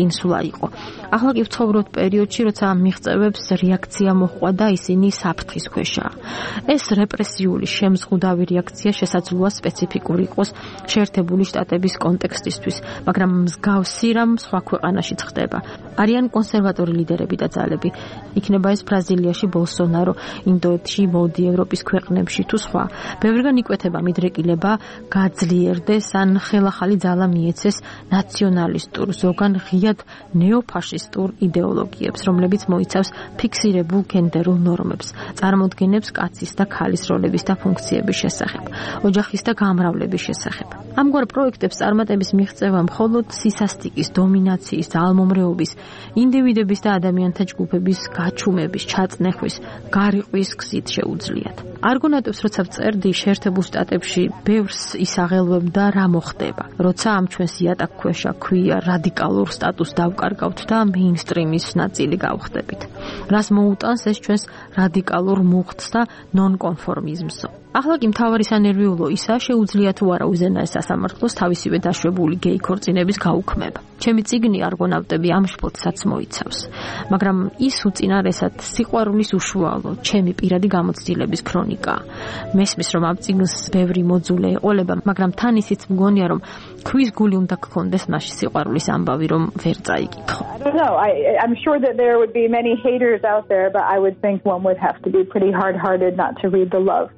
იყო. ახლა კი ვცხოვრობთ პერიოდში, როცა ამ მიღწევებს რეაქცია მოჰყვა და ისინი საფრთხის ქვეშაა. ეს რეპრესიული შემზღუდავი რეაქცია შესაძლოა სპეციფიკური იყოს შეერთებული შტატების კონტექსტისთვის, მაგრამ მსგავსი რამ სხვა ქვეყანაშიც ხდება. არიან კონსერვატორი ლიდერები და ძალები. იქნება ეს ბრაზილიაში ბოლსონარო, ინდოეთში, მოდი ევროპის ქვეყნებში თუ სხვა. ბევრგან იკვეთება მიდრეკილება გაძლიერდეს ან ხელახალი ძალა მიეცეს ნაციონალისტურ, ზოგან ღიად ნეოფაშისტურ იდეოლოგიებს, რომლებიც მოიცავს ფიქსირებულ გენდერულ ნორმებს, წარმოდგენებს კაცის და ქალის როლების და ფუნქციების შესახებ, ოჯახის და გამრავლების შესახებ. ამგვარ პროექტებს წარმატების მიღწევა მხოლოდ სისასტიკის, დომინაციის, ძალმომრეობის, ინდივიდების და ადამიანთა ჯგუფების გაჩუმების, ჩაწნეხვის, გარიყვის გზით შეუძლიათ. არგონავტებს როცა ვწერდი შეერთებულ შტატებში ბევრს ისაღელვებდა რა მოხდება, როცა ამ ჩვენს იატაკქვეშა ქვია რადიკალურ სტატუსს დავკარგავთ და მეინსტრიმის ნაწილი გავხდებით. რას მოუტანს ეს ჩვენს რადიკალურ მუხტს და ნონკონფორმიზმს. ახლა კი მთავარი სანერვიულო ისაა, შეუძლია თუ არა უზენაეს სასამართლოს თავისივე დაშვებული გეი ქორწინების გაუქმება. ჩემი წიგნი არგონავტები ამ შფოთსაც მოიცავს, მაგრამ ის უწინარესად სიყვარულის უშუალო, ჩემი პირადი გამოცდილების ქრონიკაა. მესმის რომ ამ წიგნს ბევრი მოძულე ეყოლება, მაგრამ თან ისიც მგონია რომ ქვის გული უნდა გქონდეს მასში სიყვარულის ამბავი, რომ ვერ წაიკითხო. I don't know. I, I'm sure that there would be many haters out there, but I would think one would have to be pretty hard-hearted not to read the love.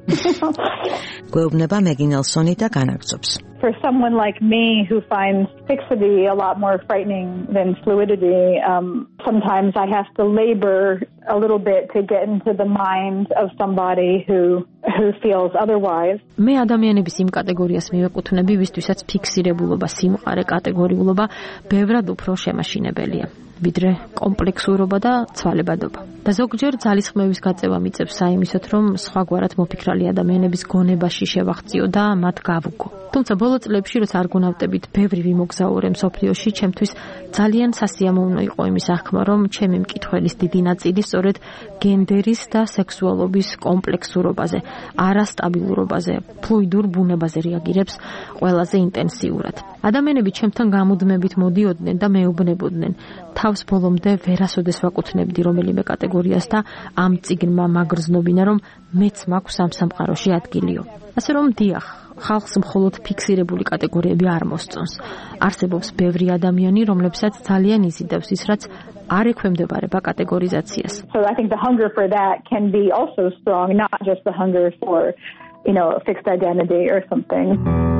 გვეუბნება მეგი ნელსონი და განაგრძობს. For someone like me who finds fixity a lot more frightening than fluidity, um, sometimes I have to labor a little bit to get into the mind of somebody who who feels otherwise. მე ადამიანების იმ კატეგორიას მივეკუთვნები, ვისთვისაც ფიქსირებულობა, სიმყარე, კატეგორიულობა ბევრად უფრო შემაშინებელია, ვიდრე კომპლექსურობა და ცვალებადობა. და ზოგჯერ ძალისხმევის გაწევა მიწევს საიმისოთ, რომ სხვაგვარად მოფიქრალი ადამიანების გონებაში შევახციო და მათ გავუგო. თუმცა ბოლო წლებში, როცა არგონავტებით ბევრი ვიმოგზაურე მსოფლიოში, ჩემთვის ძალიან სასიამოვნო იყო იმის აღქმა, რომ ჩემი მკითხველის დიდი ნაწილი სწორედ გენდერის და სექსუალობის კომპლექსურობაზე, არასტაბილურობაზე, ფლუიდურ ბუნებაზე რეაგირებს ყველაზე ინტენსიურად. ადამიანები ჩემთან გამუდმებით მოდიოდნენ და მეუბნებოდნენ, თავს ბოლომდე ვერასოდეს ვაკუთვნებდი რომელიმე კატეგორიას და ამ წიგნმა მაგრძნობინა, რომ მეც მაქვს ამ სამყაროში ადგილიო. ასე რომ დიახ, ხალხს მხოლოდ ფიქსირებული კატეგორიები არ მოსწონს. არსებობს ბევრი ადამიანი, რომლებსაც ძალიან იზიდავს ის, რაც არ ექვემდებარება კატეგორიზაციას. So I think the hunger for that can be also strong, not just the hunger for, you know, a fixed identity or something.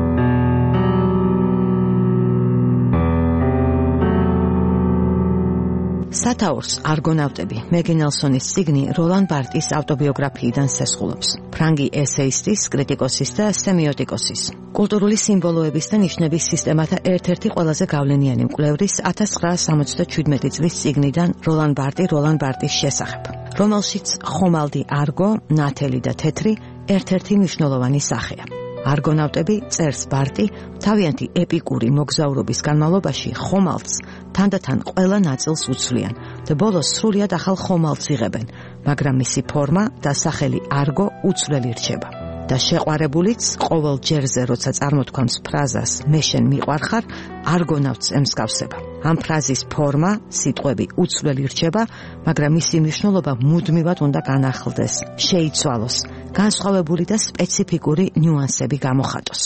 სათაურს არგონავტები მეგი ნელსონის წიგნი როლან ბარტის ავტობიოგრაფიიდან სესხულობს. ფრანგი ესეისტის, კრიტიკოსის და სემიოტიკოსის, კულტურული სიმბოლოების და ნიშნების სისტემათა ერთ-ერთი ყველაზე გავლენიანი მკვლევრის ათას ცხრაასი სამოცდაჩვიდმეტი წლის წიგნიდან როლან ბარტი როლან ბარტის შესახებ, რომელშიც ხომალდი არგო, ნათელი და თეთრი ერთ-ერთი მნიშვნელოვანი სახეა. არგონავტები წერს ბარტი თავიანთი ეპიკური მოგზაურობის განმავლობაში ხომალდს თანდათან ყველა ნაწილს უცვლიან და ბოლოს სრულიად ახალ ხომალდს იღებენ, მაგრამ მისი ფორმა და სახელი არგო უცვლელი რჩება. და შეყვარებულიც ყოველ ჯერზე, როცა წარმოთქვამს ფრაზას მე შენ მიყვარხარ, არგონავტს ემსგავსება. ამ ფრაზის ფორმა, სიტყვები უცვლელი რჩება, მაგრამ მისი მნიშვნელობა მუდმივად უნდა განახლდეს, შეიცვალოს, განსხვავებული და სპეციფიკური ნიუანსები გამოხატოს.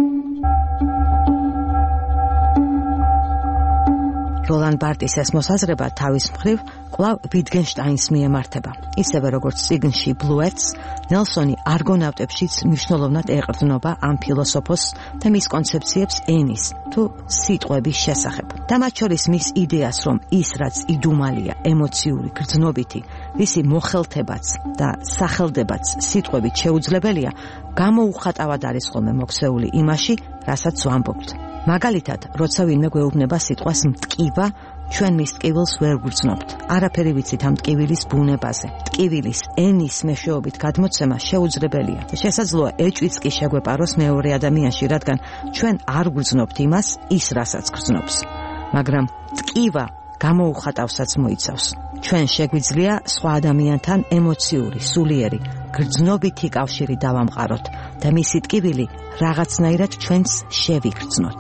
როლან ბარტის ეს მოსაზრება თავის მხრივ კვლავ ვიტგენშტაინს მიემართება. ისევე როგორც წიგნში ბლუეტს, ნელსონი არგონავტებშიც მნიშვნელოვნად ეყრდნობა ამ ფილოსოფოსს და მის კონცეფციებს ენის თუ სიტყვების შესახებ. და მათ შორის მის იდეას, რომ ის რაც იდუმალია, ემოციური, გრძნობითი, ვისი მოხელთებაც და სახელდებაც სიტყვებით შეუძლებელია, გამოუხატავად არის ხოლმე მოქცეული იმაში, რასაც ვამბობთ. მაგალითად, როცა ვინმე გვეუბნება სიტყვას მტკივა, ჩვენ მის ტკივილს ვერ გვგრძნობთ. არაფერი ვიცით ამ ტკივილის ბუნებაზე. ტკივილის ენის მეშვეობით გადმოცემა შეუძლებელია და შესაძლოა ეჭვიც კი შეგვეპაროს მეორე ადამიანში, რადგან ჩვენ არ გვგრძნობთ იმას, ის რასაც გრძნობს. მაგრამ ტკივა გამოუხატავსაც მოიცავს. ჩვენ შეგვიძლია სხვა ადამიანთან ემოციური, სულიერი, გრძნობითი კავშირი დავამყაროთ და მისი ტკივილი რაღაცნაირად ჩვენს შევიგრძნოთ.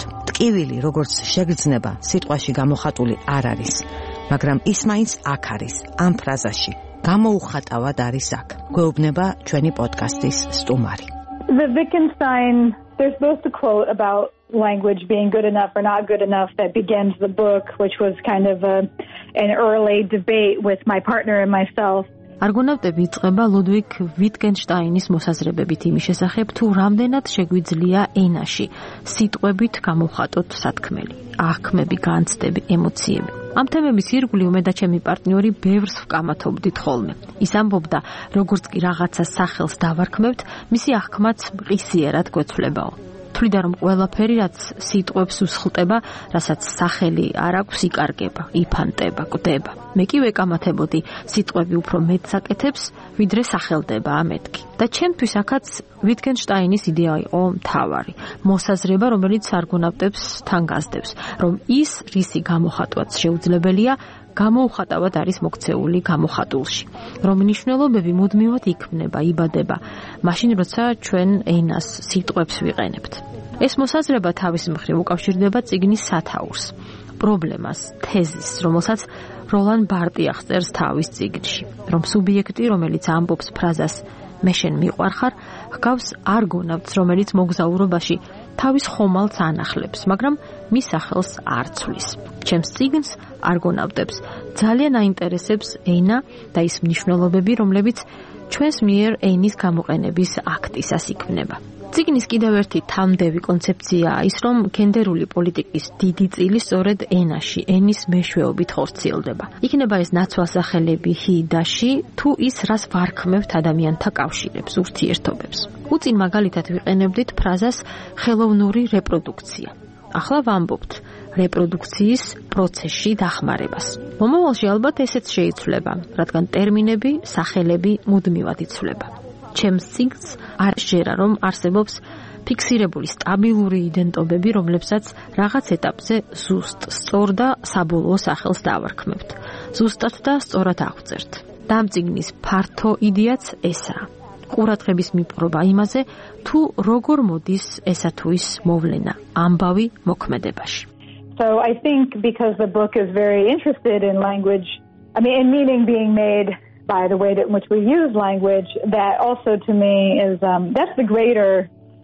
ტკივილი, როგორც შეგრძნება, სიტყვაში გამოხატული არ არის, მაგრამ ის მაინც აქ არის, ამ ფრაზაში. გამოუხატავად არის აქ. გვეუბნება ჩვენი პოდკასტის სტუმარი. The Wittgenstein, there's both a quote about language being good enough or not good enough that begins the book, which was kind of a, an early debate with my partner and myself. არგონავტები იწყება ლუდვიგ ვიტგენშტაინის მოსაზრებებით იმის შესახებ, თუ რამდენად შეგვიძლია ენაში სიტყვებით გამოვხატოთ სათქმელი, აღქმები, განცდები, ემოციები. ამ თემების ირგვლივ მე და ჩემი პარტნიორი ბევრს ვკამათობდით ხოლმე. ის ამბობდა, როგორც კი რაღაცას სახელს დავარქმევთ, მისი აღქმაც მყისიერად გვეცვლებაო. თვლიდა, რომ ყველაფერი, რაც სიტყვებს უსხლტება, რასაც სახელი არ აქვს, იკარგება, იფანტება, კვდება. მე კი ვეკამათებოდი, სიტყვები უფრო მეტს აკეთებს, ვიდრე სახელდება ამეთქი. და ჩემთვის აქაც ვიტგენშტაინის იდეა იყო მთავარი, მოსაზრება, რომელიც არგონავტებს თან გასდევს, რომ ის, რისი გამოხატვაც შეუძლებელია, გამოუხატავად არის მოქცეული გამოხატულში, რომ მნიშვნელობები მუდმივად იქმნება, იბადება, მაშინ როცა ჩვენ ენას, სიტყვებს ვიყენებთ. ეს მოსაზრება თავის მხრივ უკავშირდება წიგნის სათაურს, პრობლემას, თეზისს, რომელსაც როლან ბარტი აღწერს თავის წიგნში, რომ სუბიექტი, რომელიც ამბობს ფრაზას მე შენ მიყვარხარ, ჰგავს არგონავტს, რომელიც მოგზაურობაში თავის ხომალდს ანახლებს, მაგრამ მის სახელს არ ცვლის. ჩემს წიგნს არგონავტებს ძალიან აინტერესებს ენა და ის მნიშვნელობები, რომლებიც ჩვენს მიერ ენის გამოყენების აქტისას იქმნება. წიგნის კიდევ ერთი თამდევი კონცეფციაა ის, რომ გენდერული პოლიტიკის დიდი წილი სწორედ ენაში, ენის მეშვეობით ხორციელდება. იქნება ეს ნაცვალსახელები ჰი და ში, თუ ის რას ვარქმევთ ადამიანთა კავშირებს, ურთიერთობებს. უწინ მაგალითად ვიყენებდით ფრაზას ხელოვნური რეპროდუქცია. ახლა ვამბობთ რეპროდუქციის პროცესში დახმარებას. მომავალში ალბათ ესეც შეიცვლება, რადგან ტერმინები, სახელები მუდმივად იცვლება. ჩემს წიგნს არ შეერა, რომ არსებობს ფიქსირებული სტაბილური იდენტობები, რომლებსაც რაღაც ეტაპზე ზუსტ, სწორ და საბოლოო სახელს დავარქმევთ. ზუსტად და სწორად აღვწერთ. და ამ წიგნის ფართო იდეაც ესაა. ყურადღების მიპყრობა იმაზე, თუ როგორ მოდის ესა თუ ის მოვლენა ამბავი მოქმედებაში. So I think because the book is very interested in language, I mean, in meaning being made by the way in which we use language, that also to me is, um, that's the greater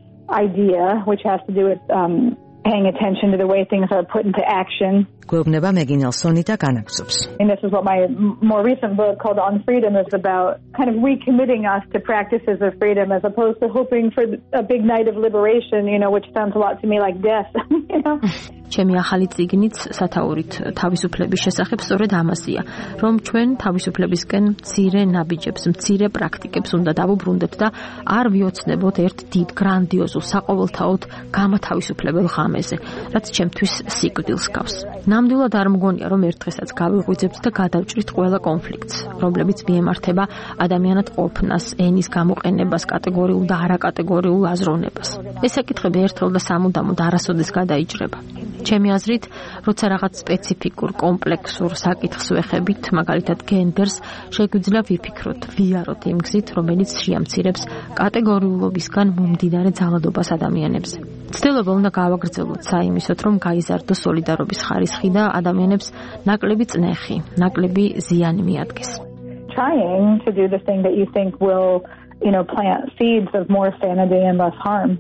idea, which has to do with um, paying attention to the way things are put into action. გვეუბნება მეგინელსონი და განაგზობს. And this is what my more recent book called On Freedom is about, kind of recommitting us to practices of freedom as opposed to hoping for a big night of liberation, you know, which sounds a lot to me like death, you know. ჩემი ახალი წიგნიც სათაურით თავისუფლების შესახებ სწორედ ამასია, რომ ჩვენ თავისუფლებისკენ მცირე ნაბიჯებს, მცირე პრაქტიკებს უნდა დავუბრუნდეთ და არ ვიოცნებოთ ერთ დიდ გრანდიოზულ საყოველთაოდ გამათავისუფლებელ ღამეზე, რაც ჩემთვის სიკვდილს გავს. ნამდვილად არ მგონია, რომ ერთ დღესაც გავიღვიძებთ და გადავჭრით ყველა კონფლიქტს, რომლებიც მიემართება ადამიანად ყოფნას, ენის გამოყენებას, კატეგორიულ და არაკატეგორიულ აზროვნებას. ეს საკითხები ერთხელ და სამუდამოდ არასოდეს გადაიჭრება. ჩემი აზრით, როცა რაღაც სპეციფიკურ, კომპლექსურ საკითხს ვეხებით, მაგალითად გენდერს, შეგვიძლია ვიფიქროთ, ვიაროთ იმ გზით, რომელიც შეამცირებს კატეგორიულობისგან მომდინარე ძალადობას ადამიანებზე. ცდილობა უნდა გავაგრძელოთ საიმისოთ, რომ გაიზარდოს სოლიდარობის ხარისხი და ადამიანებს ნაკლები წნეხი, ნაკლები ზიანი მიადგეს. Trying to do the thing that you think will, you know, plant seeds of more sanity and less harm.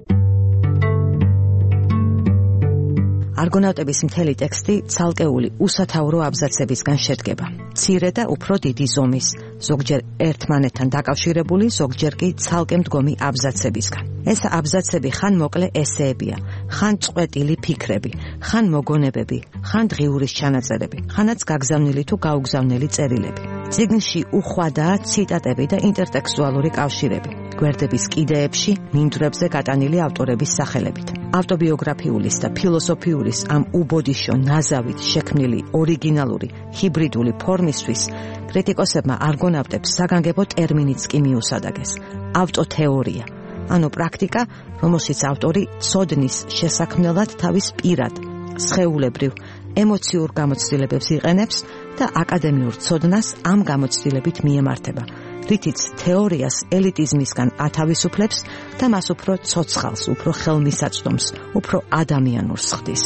არგონავტების მთელი ტექსტი ცალკეული უსათაურო აბზაცებისგან შედგება. მცირე და უფრო დიდი ზომის, ზოგჯერ ერთმანეთთან დაკავშირებული, ზოგჯერ კი ცალკე მდგომი აბზაცებისგან. ეს აბზაცები ხან მოკლე ესეებია, ხან წყვეტილი ფიქრები, ხან მოგონებები, ხან დღიურის ჩანაწერები, ხანაც გაგზავნილი თუ გაუგზავნილი წერილები. წიგნში უხვადაა ციტატები და ინტერტექსტუალური კავშირები, გვერდების კიდეებში, მინდვრებზე გატანილი ავტორების სახელებით. ავტობიოგრაფიულის და ფილოსოფიურის ამ უბოდიშო ნაზავით შექმნილი ორიგინალური ჰიბრიდული ფორმისთვის კრიტიკოსებმა არგონავტებს საგანგებო ტერმინიც კი მიუსადაგეს. ავტოთეორია, ანუ პრაქტიკა, რომელშიც ავტორი ცოდნის შესაქმნელად თავის პირად, სხეულებრივ, ემოციურ გამოცდილებებს იყენებს და აკადემიურ ცოდნას ამ გამოცდილებით მიემართება, რითიც თეორიას ელიტიზმისგან ათავისუფლებს და მას უფრო ცოცხალს, უფრო ხელმისაწვდომს, უფრო ადამიანურს ხდის.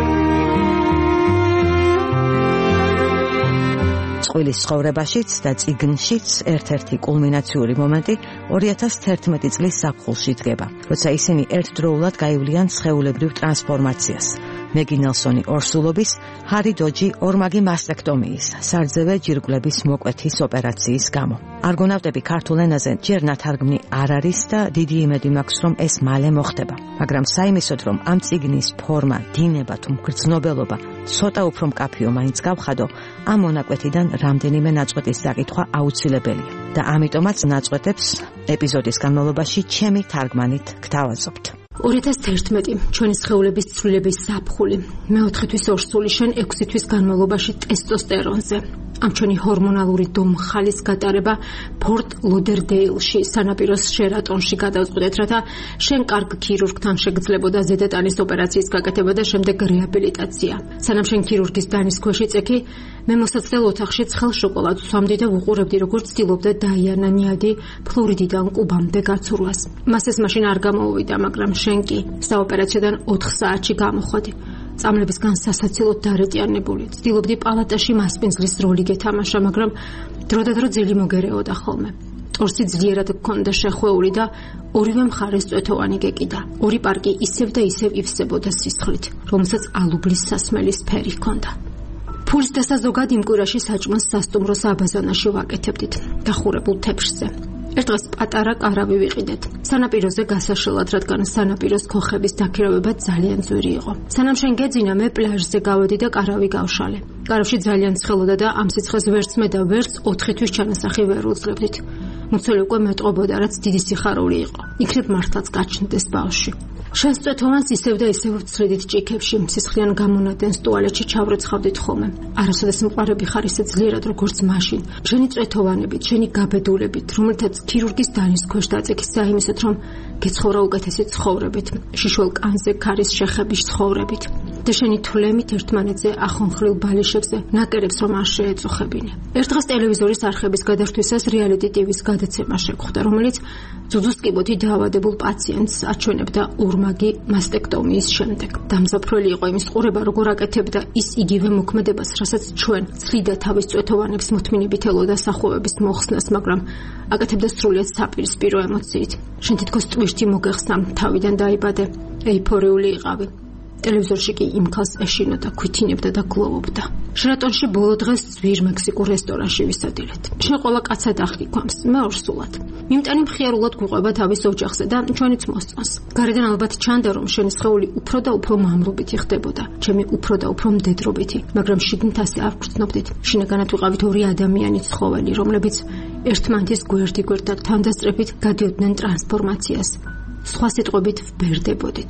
წყვილის ცხოვრებაშიც და წიგნშიც ერთ-ერთი კულმინაციური მომენტი ორი ათას თერთმეტი წლის ზაფხულში დგება, როცა ისინი ერთდროულად გაივლიან სხეულებრივ ტრანსფორმაციას. მეგი ნელსონი ორსულობის, ჰარი დოჯი ორმაგი მასტექტომიის, სარძევე ჯირკვლების მოკვეთის ოპერაციის გამო. არგონავტები ქართულ ენაზე ჯერ ნათარგმნი არ არის და დიდი იმედი მაქვს, რომ ეს მალე მოხდება. მაგრამ საიმისოდ, რომ ამ წიგნის ფორმა, დინება თუ მგრძნობელობა ცოტა უფრო მკაფიო მაინც გავხადო, ამ მონაკვეთიდან რამდენიმე ნაწყვეტის დაკითხვა აუცილებელია და ამიტომაც ნაწყვეტებს ეპიზოდის განმავლობაში ჩემი თარგმანით გთავაზობთ. ორი ათას თერთმეტი ჩვენი სხეულების ცვლილების ზაფხული. მეოთხეთვის ორსული შენ ექვსი თვის განმავლობაში ტესტოსტერონზე. ამ ჩვენი ჰორმონალური დომხალის გატარება ფორტ ლოდერდეილში, სანაპიროს შერატონში გადავწყვეტეთ, რათა შენ კარგ ქირურგთან შეგძლებოდა ზედატანის ოპერაციის გაკეთება და შემდეგ რეაბილიტაცია. სანამ შენ ქირურგის დანის ქვეშ იწექი, მე მოსაცდელ ოთახში ცხელ შოკოლადს ვამდი და ვუყურებდი, როგორც ცდილობდა დაიანა ნიადი ფლორიდიდან კუბამდე გაცურვას. მას ეს მაშინ არ გამოუვიდა, მაგრამ შენ კი საოპერაციოდან ოთხ საათში გამოხვედი. წამლებისგან სასაცილოდ დარეტიანებული. ცდილობდი პალატაში მასპინძლის როლი გეთამაშა, მაგრამ დროდადრო ძილი მოგერეოდა ხოლმე. ტორსი ძლიერად გქონდა შეხვეული და ორივე მხარეს წვეთოვანი გეკიდა. ორი პარკი ისევ და ისევ ივსებოდა სისხლით, რომელსაც ალუბლის სასმელის ფერი ჰქონდა. ფულის დასაზოგად იმ კვირაში საჭმელს სასტუმროს აბაზანაში ვაკეთებდით, დახურებულ თეფშზე. ერთ დღეს პატარა კარავი ვიყიდეთ. სანაპიროზე გასაშლელად, რადგან სანაპიროს ქოხების დაქირავება ძალიან ძვირი იყო. სანამ შენ გეძინა, მე პლაჟზე გავედი და კარავი გავშალე. კარავში ძალიან ცხელოდა და ამ სიცხეს ვერც მე და ვერც ოთხი თვის ჩანასახი ვერ უძლებდით. მოცელი უკვე მეტყობოდა, რაც დიდი სიხარული იყო. იქნებ მართლაც გაჩნდეს ბავშვი. შენ წვეთოვანს ისევ და ისევ ვცვლიდით ჭიქებში, სისხლიან გამონადენს ტუალეტში ჩავრეცხავდით ხოლმე. არასოდეს მყარები ხარ ისე ძლიერად, როგორც მაშინ. შენი წვეთოვანებით, შენი გაბედულებით, რომელთაც ქირურგის დანის ქვეშ დაწექის საიმისოდ, რომ გეცხოვრა უკეთესი ცხოვრებით, შიშველ კანზე ქარის შეხების ცხოვრებით და შენი თვლემით ერთმანეთზე ახონხლილ ბალიშებზე ნაკერებს რომ არ შეეწუხებინე. ერთ დღეს ტელევიზორის არხების გადართვისას რეალიტი ტივის გადაცემა შეგვხვდა, რომელიც ძუძუსკიბოთი დაავადებულ პაციენტს აჩვენებდა ორმაგი მასტექტომიის შემდეგ. დამზაფრული იყო იმის ყურება, როგორ აკეთებდა ის იგივე მოქმედებას, რასაც ჩვენ ცლიდა თავის წვეთოვანებს მოთმინებით ელოდა სახუებების მოხსნას, მაგრამ აკეთებდა სრულიად საპირისპირო ემოციით. შენ თითქოს ტვირთი მოგეხსნა, თავიდან დაიბადე, ეიფორიული იყავი. ტელევიზორში კი იმ ქალს ეშინოდა, ქვითინებდა და გლოვობდა. შერატონში ბოლო დღეს ძვირ მექსიკურ რესტორანში ვისადილეთ. შენ ყველა კაცად ახრი გვამს, მე ორსულად. მიმტანი მხიარულად გვიყვება თავის ოჯახზე და ჩვენიც მოსწონს. გარედან ალბათ ჩანდა, რომ შენი სხეული უფრო და უფრო მამრობითი ხდებოდა, ჩემი უფრო და უფრო მდედრობითი, მაგრამ შიგნით ასე არ გვწნობდით. შინაგანად ვიყავით ორი ადამიანი ცხოველი, რომლებიც ერთმანეთის გვერდ-გვერდად თანდასწრებით გადიოდნენ ტრანსფორმაციას. სხვა სიტყვებით ვბერდებოდით.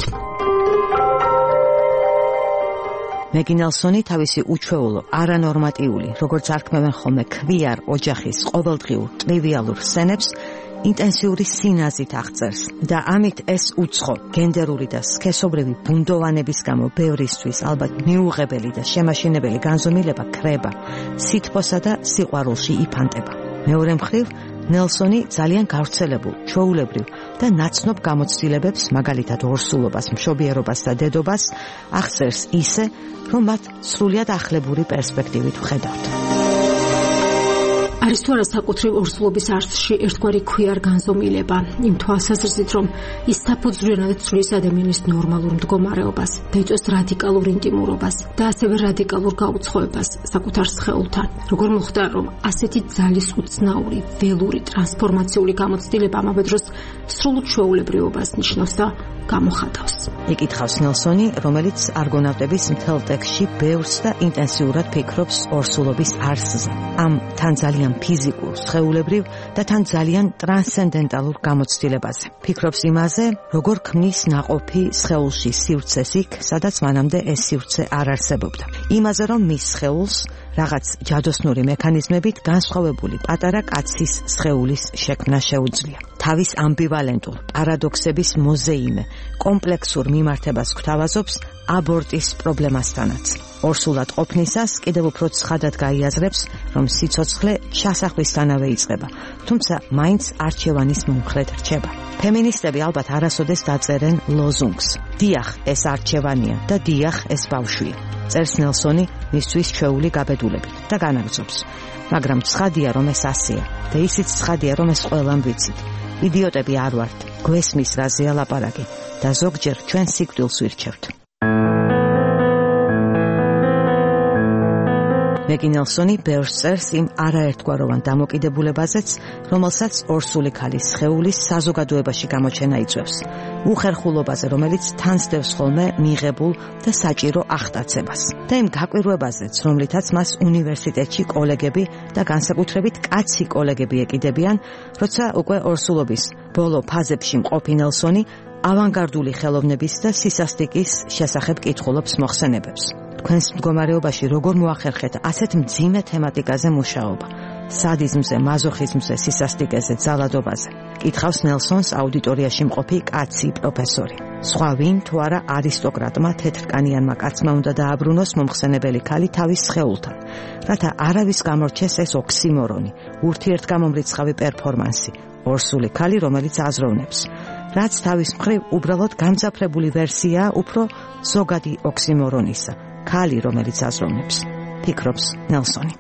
მეგი ნელსონი თავისი უჩვეულო, არანორმატიული, როგორც არქმევენ ხოლმე ქვიარ ოჯახის ყოველდღიურ ტრივიალურ სცენებს ინტენსიური სინაზით აღწერს და ამით ეს უცხო, გენდერული და სქესობრივი ბუნდოვანების გამო ბევრისთვის ალბათ მიუღებელი და შემაშინებელი განზომილება ქრება, სითბოსა და სიყვარულში იფანტება. მეორე მხრივ, ნელსონი ძალიან გავრცელებულ, ჩვეულებრივ და ნაცნობ გამოცდილებებს, მაგალითად ორსულობას, მშობიარობას და დედობას აღწერს ისე, რომ მათ სრულიად ახლებური პერსპექტივით ვხედავთ. არის თუ არა საკუთრივ ორსულობის არსში ერთგვარი ქვიარ განზომილება, იმ თვალსაზრისით, რომ ის საფუძვლიანად ცვლის ადამიანის ნორმალურ მდგომარეობას, დაიწვევს რადიკალურ ინტიმურობას და ასევე რადიკალურ გაუცხოებას საკუთარ სხეულთან. როგორ მოხდა, რომ ასეთი ძალის უცნაური, ველური ტრანსფორმაციული გამოცდილება ამავე დროს სრულ ჩვეულებრივობას ნიშნავს და გამოხატავს. იკითხავს ნელსონი, რომელიც არგონავტების მთელ ტექსტში ბევრს და ინტენსიურად ფიქრობს ორსულობის არსზე. ამ თან ძალიან ფიზიკურ, სხეულებრივ და თან ძალიან ტრანსცენდენტალურ გამოცდილებაზე. ფიქრობს იმაზე, როგორ ქმნის ნაყოფი სხეულში სივრცეს იქ, სადაც მანამდე ეს სივრცე არ არსებობდა. იმაზე, რომ მის სხეულს რაღაც ჯადოსნური მექანიზმებით განსხვავებული პატარა კაცის სხეულის შექმნა შეუძლია. თავის ამბივალენტურ პარადოქსების მოზეიმე, კომპლექსურ მიმართებას გვთავაზობს აბორტის პრობლემასთანაც. ორსულად ყოფნისას კიდევ უფრო ცხადად გაიაზრებს, რომ სიცოცხლე ჩასახვისთანავე იწყება, თუმცა მაინც არჩევანის მომხრედ რჩება. ფემინისტები ალბათ არასოდეს დაწერენ ლოზუნგს. დიახ, ეს არჩევანია და დიახ, ეს ბავშვია. წერს ნელსონი მისთვის ჩვეული გაბედულებით და განაგრძობს. მაგრამ ცხადია, რომ ეს ასეა და ისიც ცხადია, რომ ეს ყველამ ვიცით. იდიოტები არ ვართ, გვესმის რაზეა ლაპარაკი და ზოგჯერ ჩვენ სიკვდილს ვირჩევთ. მეგი ნელსონი ბევრს წერს იმ არაერთგვაროვან დამოკიდებულებაზეც, რომელსაც ორსული ქალის სხეულის საზოგადოებაში გამოჩენა იწვევს. უხერხულობაზე, რომელიც თანსდევს ხოლმე მიღებულ და საჭირო ახტაცებას. და იმ გაკვირვებაზეც, რომლითაც მას უნივერსიტეტში კოლეგები და განსაკუთრებით კაცი კოლეგები ეკიდებიან, როცა უკვე ორსულობის ბოლო ფაზებში მყოფი ნელსონი ავანგარდული ხელოვნების და სისასტიკის შესახებ კითხულობს მოხსენებებს. თქვენს მდგომარეობაში როგორ მოახერხეთ ასეთ მძიმე თემატიკაზე მუშაობა? სადიზმზე, მაზოხიზმზე, სისასტიკეზე, ძალადობაზე. კითხავს ნელსონს აუდიტორიაში მყოფი კაცი პროფესორი. სხვა ვინ თუ არა არისტოკრატმა თეთრკანიანმა კაცმა უნდა დააბრუნოს მომხსენებელი ქალი თავის სხეულთან, რათა არავის გამორჩეს ეს ოქსიმორონი, ურთიერთგამომრიცხავი პერფორმანსი, ორსული ქალი, რომელიც აზროვნებს. რაც თავის მხრივ უბრალოდ გამძაფრებული ვერსიაა უფრო ზოგადი ოქსიმორონისა. ქალი, რომელიც აზროვნებს, ფიქრობს ნელსონი.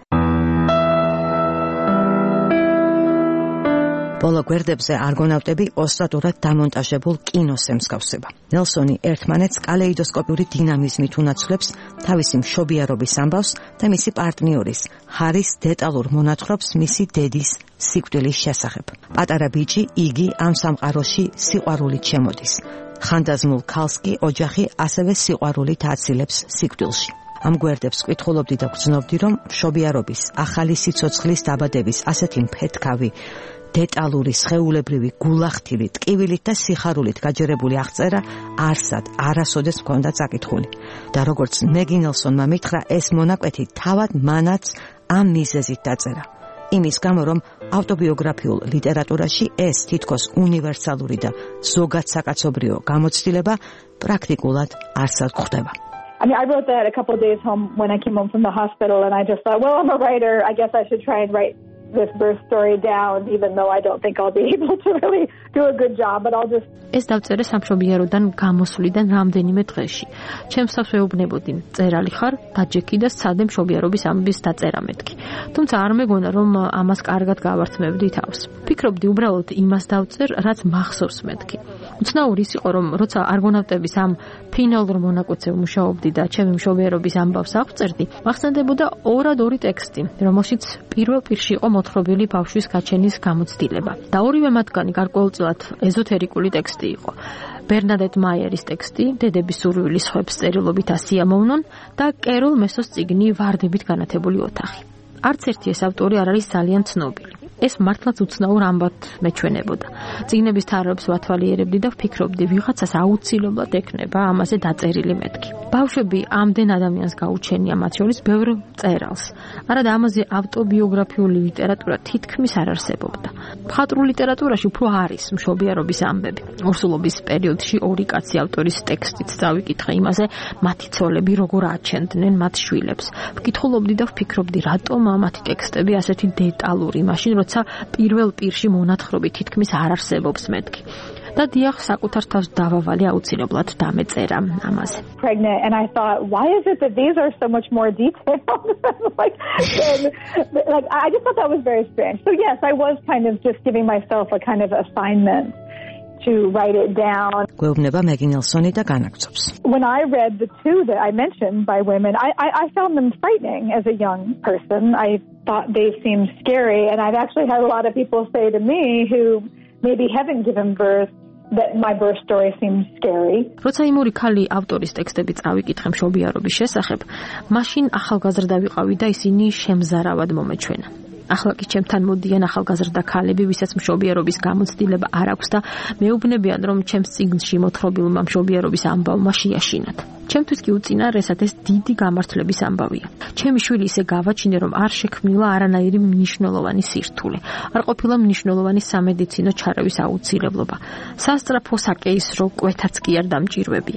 ბოლო გვერდებზე არგონავტები ოსტატურად დამონტაჟებულ კინოს ემსგავსება. ნელსონი ერთმანეთს კალეიდოსკოპიური დინამიზმით უნაცვლებს თავისი მშობიარობის ამბავს და მისი პარტნიორის, ჰარის დეტალურ მონათხრობს მისი დედის სიკვდილის შესახებ. პატარა ბიჭი, იგი ამ სამყაროში სიყვარულით შემოდის. ხანდაზმულ ქალს კი ოჯახი ასევე სიყვარულით აცილებს სიკვდილში. ამ გვერდებს ვკითხულობდი და ვგრძნობდი, რომ მშობიარობის, ახალი სიცოცხლის დაბადების ასეთი მფეთქავი, დეტალური, სხეულებრივი, გულახთილი, ტკივილით და სიხარულით გაჯერებული აღწერა არსად არასოდეს მქონდა წაკითხული. და როგორც მეგი ნელსონმა მითხრა, ეს მონაკვეთი თავად მანაც ამ მიზეზით დაწერა. იმის გამო, რომ ავტობიოგრაფიულ ლიტერატურაში ეს თითქოს უნივერსალური და ზოგად საკაცობრიო გამოცდილება პრაქტიკულად არსად გვხვდება. I mean, I wrote that a couple of days home when I came home from the hospital, and I just thought, well, I'm a writer. I guess I should try and write this birth story down, even though I don't think I'll be able to really do a good job, but I'll just... ეს დავწერე სამშობიაროდან გამოსვლიდან რამდენიმე დღეში. ჩემს თავს ვეუბნებოდი, წერალი ხარ, დაჯექი და სცადე მშობიარობის ამბის დაწერა მეთქი. თუმცა არ მეგონა, რომ ამას კარგად გავართმევდი თავს. ფიქრობდი უბრალოდ იმას დავწერ, რაც მახსოვს მეთქი. უცნაური ის იყო, რომ როცა არგონავტების ამ ფინალურ მონაკვეთზე ვმუშაობდი და ჩემი მშობიარობის ამბავს აღწერდი, მახსენდებოდა ორად ორი ტექსტი, რომელშიც პირველ პირში იყო მოთხრობილი ბავშვის გაჩენის გამოცდილება. და ორივე მათგანი გარკვეულწილად ეზოთერიკული ტექსტი იყო. ბერნადეტ მაიერის ტექსტი, დედების სურვილის სხვებს წერილობით ასიამოვნონ და კეროლ მესოს წიგნი ვარდებით განათებული ოთახი. არც ერთი ეს ავტორი არ არის ძალიან ცნობილი. ეს მართლაც უცნაურ ამბად მეჩვენებოდა. წიგნების თარიღებს ვათვალიერებდი და ვფიქრობდი, ვიღაცას აუცილებლად ექნება ამაზე დაწერილი მეთქი. ბავშვები ამდენ ადამიანს გაუჩენია, მათ შორის ბევრ მწერალს. არადა ამაზე ავტობიოგრაფიული ლიტერატურა თითქმის არ არსებობდა. მხატვრულ ლიტერატურაში უფრო არის მშობიარობის ამბები. ორსულობის პერიოდში ორი კაცი ავტორის ტექსტიც წავიკითხე იმაზე, მათი ცოლები როგორ აჩენდნენ მათ შვილებს. ვკითხულობდი და ვფიქრობდი, რატომ მათი ტექსტები ასეთი დეტალური, მაშინ როცა პირველ პირში მონათხრობი თითქმის არ არსებობს მეთქი. და დიახ, საკუთარ თავს დავავალი აუცილებლად დამეწერა ამაზე. Pregnant, and I thought, why is it that these are so much more detailed? like, and, like, I just thought that was very strange. So yes, I was kind of just giving myself a kind of assignment to write it down. გვეუბნება მეგი ნელსონი და განაგრძობს. When I read the two that I mentioned by women, I, I, I found them frightening as a young person. I thought they seemed scary, and I've actually had a lot of people say to me who maybe haven't given birth that my birth story seems scary. როცა იმ ორი ქალი ავტორის ტექსტები წავიკითხე მშობიარობის შესახებ, მაშინ ახალგაზრდა ვიყავი და ისინი შემზარავად მომეჩვენა. ახლა კი ჩემთან მოდიან ახალგაზრდა ქალები, ვისაც მშობიარობის გამოცდილება არ აქვს და მეუბნებიან, რომ ჩემს წიგნში მოთხრობილმა მშობიარობის ამბავმა შეაშინათ. ჩემთვის კი უწინარესად ეს დიდი გამართლების ამბავია. ჩემი შვილი ისე გავაჩინე, რომ არ შექმნილა არანაირი მნიშვნელოვანი სირთულე. არ ყოფილა მნიშვნელოვანი სამედიცინო ჩარევის აუცილებლობა. სასწრაფო საკეისრო კვეთაც კი არ დამჭირვებია.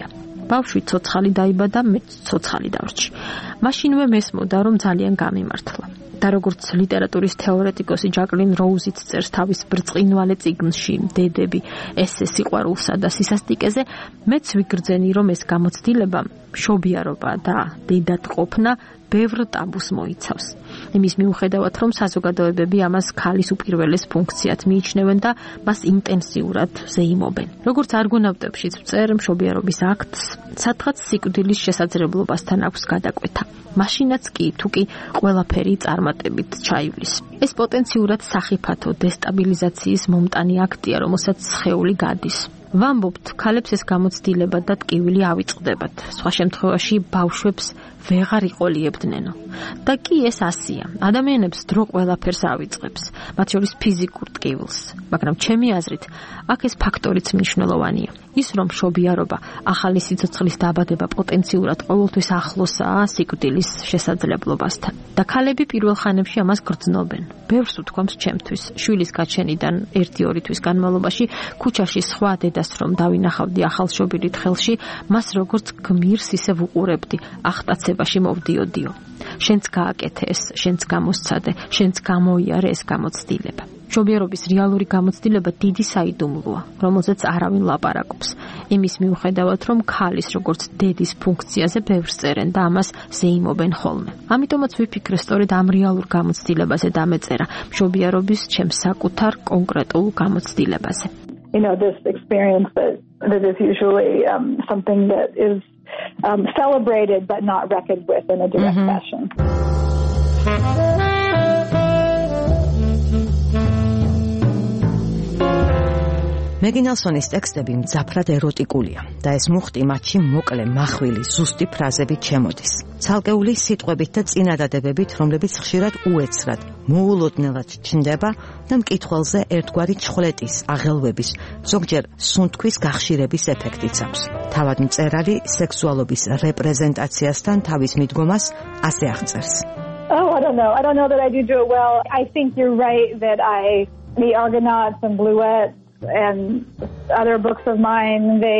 ბავშვი ცოცხალი დაიბადა, მე ცოცხალი დავრჩი. მაშინვე მესმოდა, რომ ძალიან გამიმართლა. და როგორც ლიტერატურის თეორეტიკოსი ჯაკლინ როუზიც წერს თავის ბრწყინვალე წიგნში დედები ესე სიყვარულსა და სისასტიკეზე, მეც ვიგრძენი, რომ ეს გამოცდილება მშობიარობა და დედად ყოფნა ბევრ ტაბუს მოიცავს. იმის მიუხედავად, რომ საზოგადოებები ამას ქალის უპირველეს ფუნქციად მიიჩნევენ და მას ინტენსიურად ზეიმობენ. როგორც არგონავტებშიც ვწერ, მშობიარობის აქტს სადღაც სიკვდილის შესაძლებლობასთან აქვს გადაკვეთა. მაშინაც კი, თუ კი ყველაფერი წარმატებით ჩაივლის. ეს პოტენციურად სახიფათო დესტაბილიზაციის მომტანი აქტია, რომელსაც სხეული გადის. ვამბობთ, ქალებს ეს გამოცდილება და ტკივილი ავიწყდებათ. სხვა შემთხვევაში ბავშვებს ვეღარ იყოლიებდნენო. და კი ეს ასია. ადამიანებს დრო ყველაფერს ავიწყებს, მათ შორის ფიზიკურ ტკივილს. მაგრამ ჩემი აზრით, აქ ეს ფაქტორიც მნიშვნელოვანია. ის რომ მშობიარობა ახალი სიცოცხლის დაბადება პოტენციურად ყოველთვის ახლოსაა სიკვდილის შესაძლებლობასთან. და ქალები პირველ ხანებში ამას გრძნობენ. ბევრს უთქვამს ჩემთვის, შვილის გაჩენიდან ერთი-ორი თვის განმავლობაში ქუჩაში სხვა დედას რომ დავინახავდი ახალშობილით ხელში, მას როგორც გმირს ისე ვუყურებდი, ახტაცებაში მოვდიოდიო. შენც გააკეთე ეს, შენც გამოსცადე, შენც გამოიარე ეს გამოცდილება. მშობიარობის რეალური გამოცდილება დიდი საიდუმლოა, რომელზეც არავინ ლაპარაკობს. იმის მიუხედავად, რომ ქალის როგორც დედის ფუნქციაზე ბევრს წერენ და ამას ზეიმობენ ხოლმე. ამიტომაც ვიფიქრე სწორედ ამ რეალურ გამოცდილებაზე დამეწერა, მშობიარობის ჩემს საკუთარ კონკრეტულ გამოცდილებაზე. You know, this experience that, that is usually um, something that is um, celebrated but not reckoned with in a direct mm-hmm. fashion. მეგი ნელსონის ტექსტები მძაფრად ეროტიკულია და ეს მუხტი მათში მოკლე, მახვილი, ზუსტი ფრაზებით შემოდის. ცალკეული სიტყვებით და წინადადებებით, რომლებიც ხშირად უეცრად, მოულოდნელად ჩნდება და მკითხველზე ერთგვარი ჩხვლეტის, აღელვების, ზოგჯერ სუნთქვის გახშირების ეფექტიც აქვს. თავად მწერალი სექსუალობის რეპრეზენტაციასთან თავის მიდგომას ასე აღწერს. Oh, I don't know. I don't know that I do do it well. I think you're right that I, the Argonauts and Bluets and other books of mine, they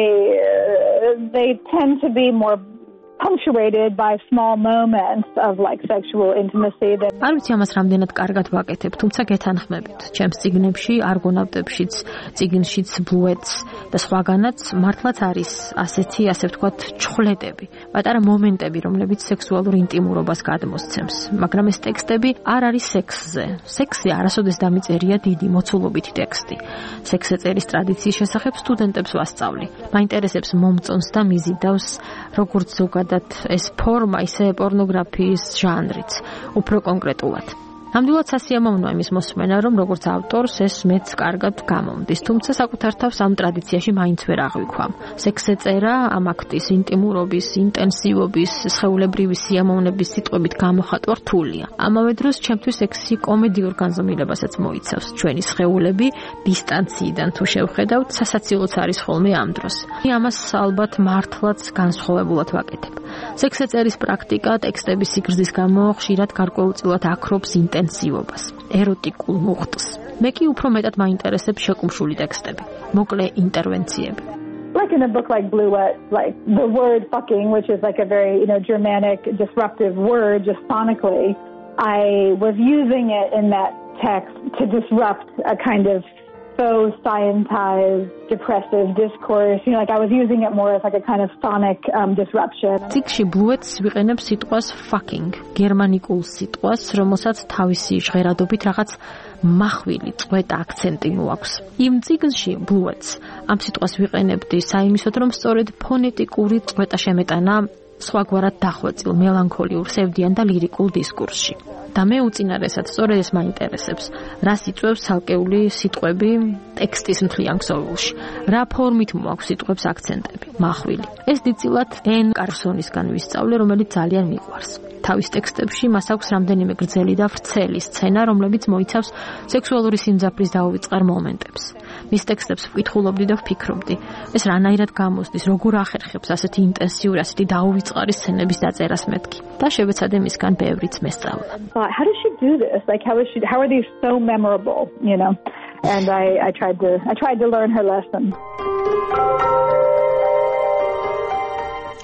uh, they tend to be more punctuated by small moments of like sexual intimacy that არ ვიცი ამას რამდენად კარგად ვაკეთებ, თუმცა გეთანხმებით. ჩემს წიგნებში, არგონავტებშიც, წიგნშიც, ბლუეტს და სხვაგანაც მართლაც არის ასეთი, ასე ვთქვათ, ჩხვლეტები, პატარა მომენტები, რომლებიც სექსუალურ ინტიმურობას გადმოსცემს. მაგრამ ეს ტექსტები არ არის სექსზე. სექსზე არასოდეს დამიწერია დიდი მოცულობითი ტექსტი. სექსზე წერის ტრადიციის შესახებ სტუდენტებს ვასწავლი. მაინტერესებს მომწონს და მიზიდავს როგორც ზოგადად ეს ფორმა, ისე პორნოგრაფიის ჟანრიც, უფრო კონკრეტულად. ნამდვილად სასიამოვნოა იმის მოსმენა, რომ როგორც ავტორს ეს მეც კარგად გამომდის, თუმცა საკუთარ თავს ამ ტრადიციაში მაინც ვერ აღვიქვამ. სექსზე წერა ამ აქტის ინტიმურობის, ინტენსივობის, სხეულებრივი სიამოვნების სიტყვებით გამოხატვა რთულია. ამავე დროს ჩემთვის სექსი კომედიურ განზომილებასაც მოიცავს. ჩვენი სხეულები დისტანციიდან თუ შევხედავთ, სასაცილოც არის ხოლმე ამ დროს. ამას ალბათ მართლაც განსხვავებულად ვაკეთებ. სექსზე წერის პრაქტიკა ტექსტების სიგრძის გამო ხშირად გარკვეულწილად აქრობს ინტენსივობას, ეროტიკულ მუხტს. მე კი უფრო მეტად მაინტერესებს შეკუმშული ტექსტები, მოკლე ინტერვენციები. Like in a book like Bluet, like the word fucking, which is like a very, you know, Germanic, disruptive word, just phonically, I was using it in that text to disrupt a kind of faux scientized, depressive discourse. You know, like I was using it more as like a kind of sonic um, disruption. წიგნში ბლუეტს ვიყენებ სიტყვას fucking, გერმანიკულ სიტყვას, რომელსაც თავისი ჟღერადობით რაღაც მახვილი წვეტ აქცენტი მოაქვს. იმ წიგნში ბლუეტს ამ სიტყვას ვიყენებდი საიმისოდ, რომ სწორედ ფონეტიკური წვეტა შემეტანა სხვაგვარად დახვეწილ, მელანქოლიურ, სევდიან და ლირიკულ დისკურსში. და მე უწინარესად სწორედ ეს მაინტერესებს, რას იწვევს ცალკეული სიტყვები ტექსტის მთლიან ქსოვილში, რა ფორმით მოაქვს სიტყვებს აქცენტები, მახვილი. ეს დიდწილად ენ კარსონისგან ვისწავლე, რომელიც ძალიან მიყვარს. თავის ტექსტებში მას აქვს რამდენიმე გრძელი და ვრცელი სცენა, რომლებიც მოიცავს სექსუალური სიმძაფრის დაუვიწყარ მომენტებს. მის ტექსტებს ვკითხულობდი და ვფიქრობდი, ეს რანაირად გამოსდის, როგორ ახერხებს ასეთი ინტენსიური, ასეთი დაუვიწყარი სცენების დაწერას მეთქი. და შევეცადე მისგან ბევრიც მესწავლა. How does she do this? Like how is she how are these so memorable, you know? And I I tried to I tried to learn her lesson.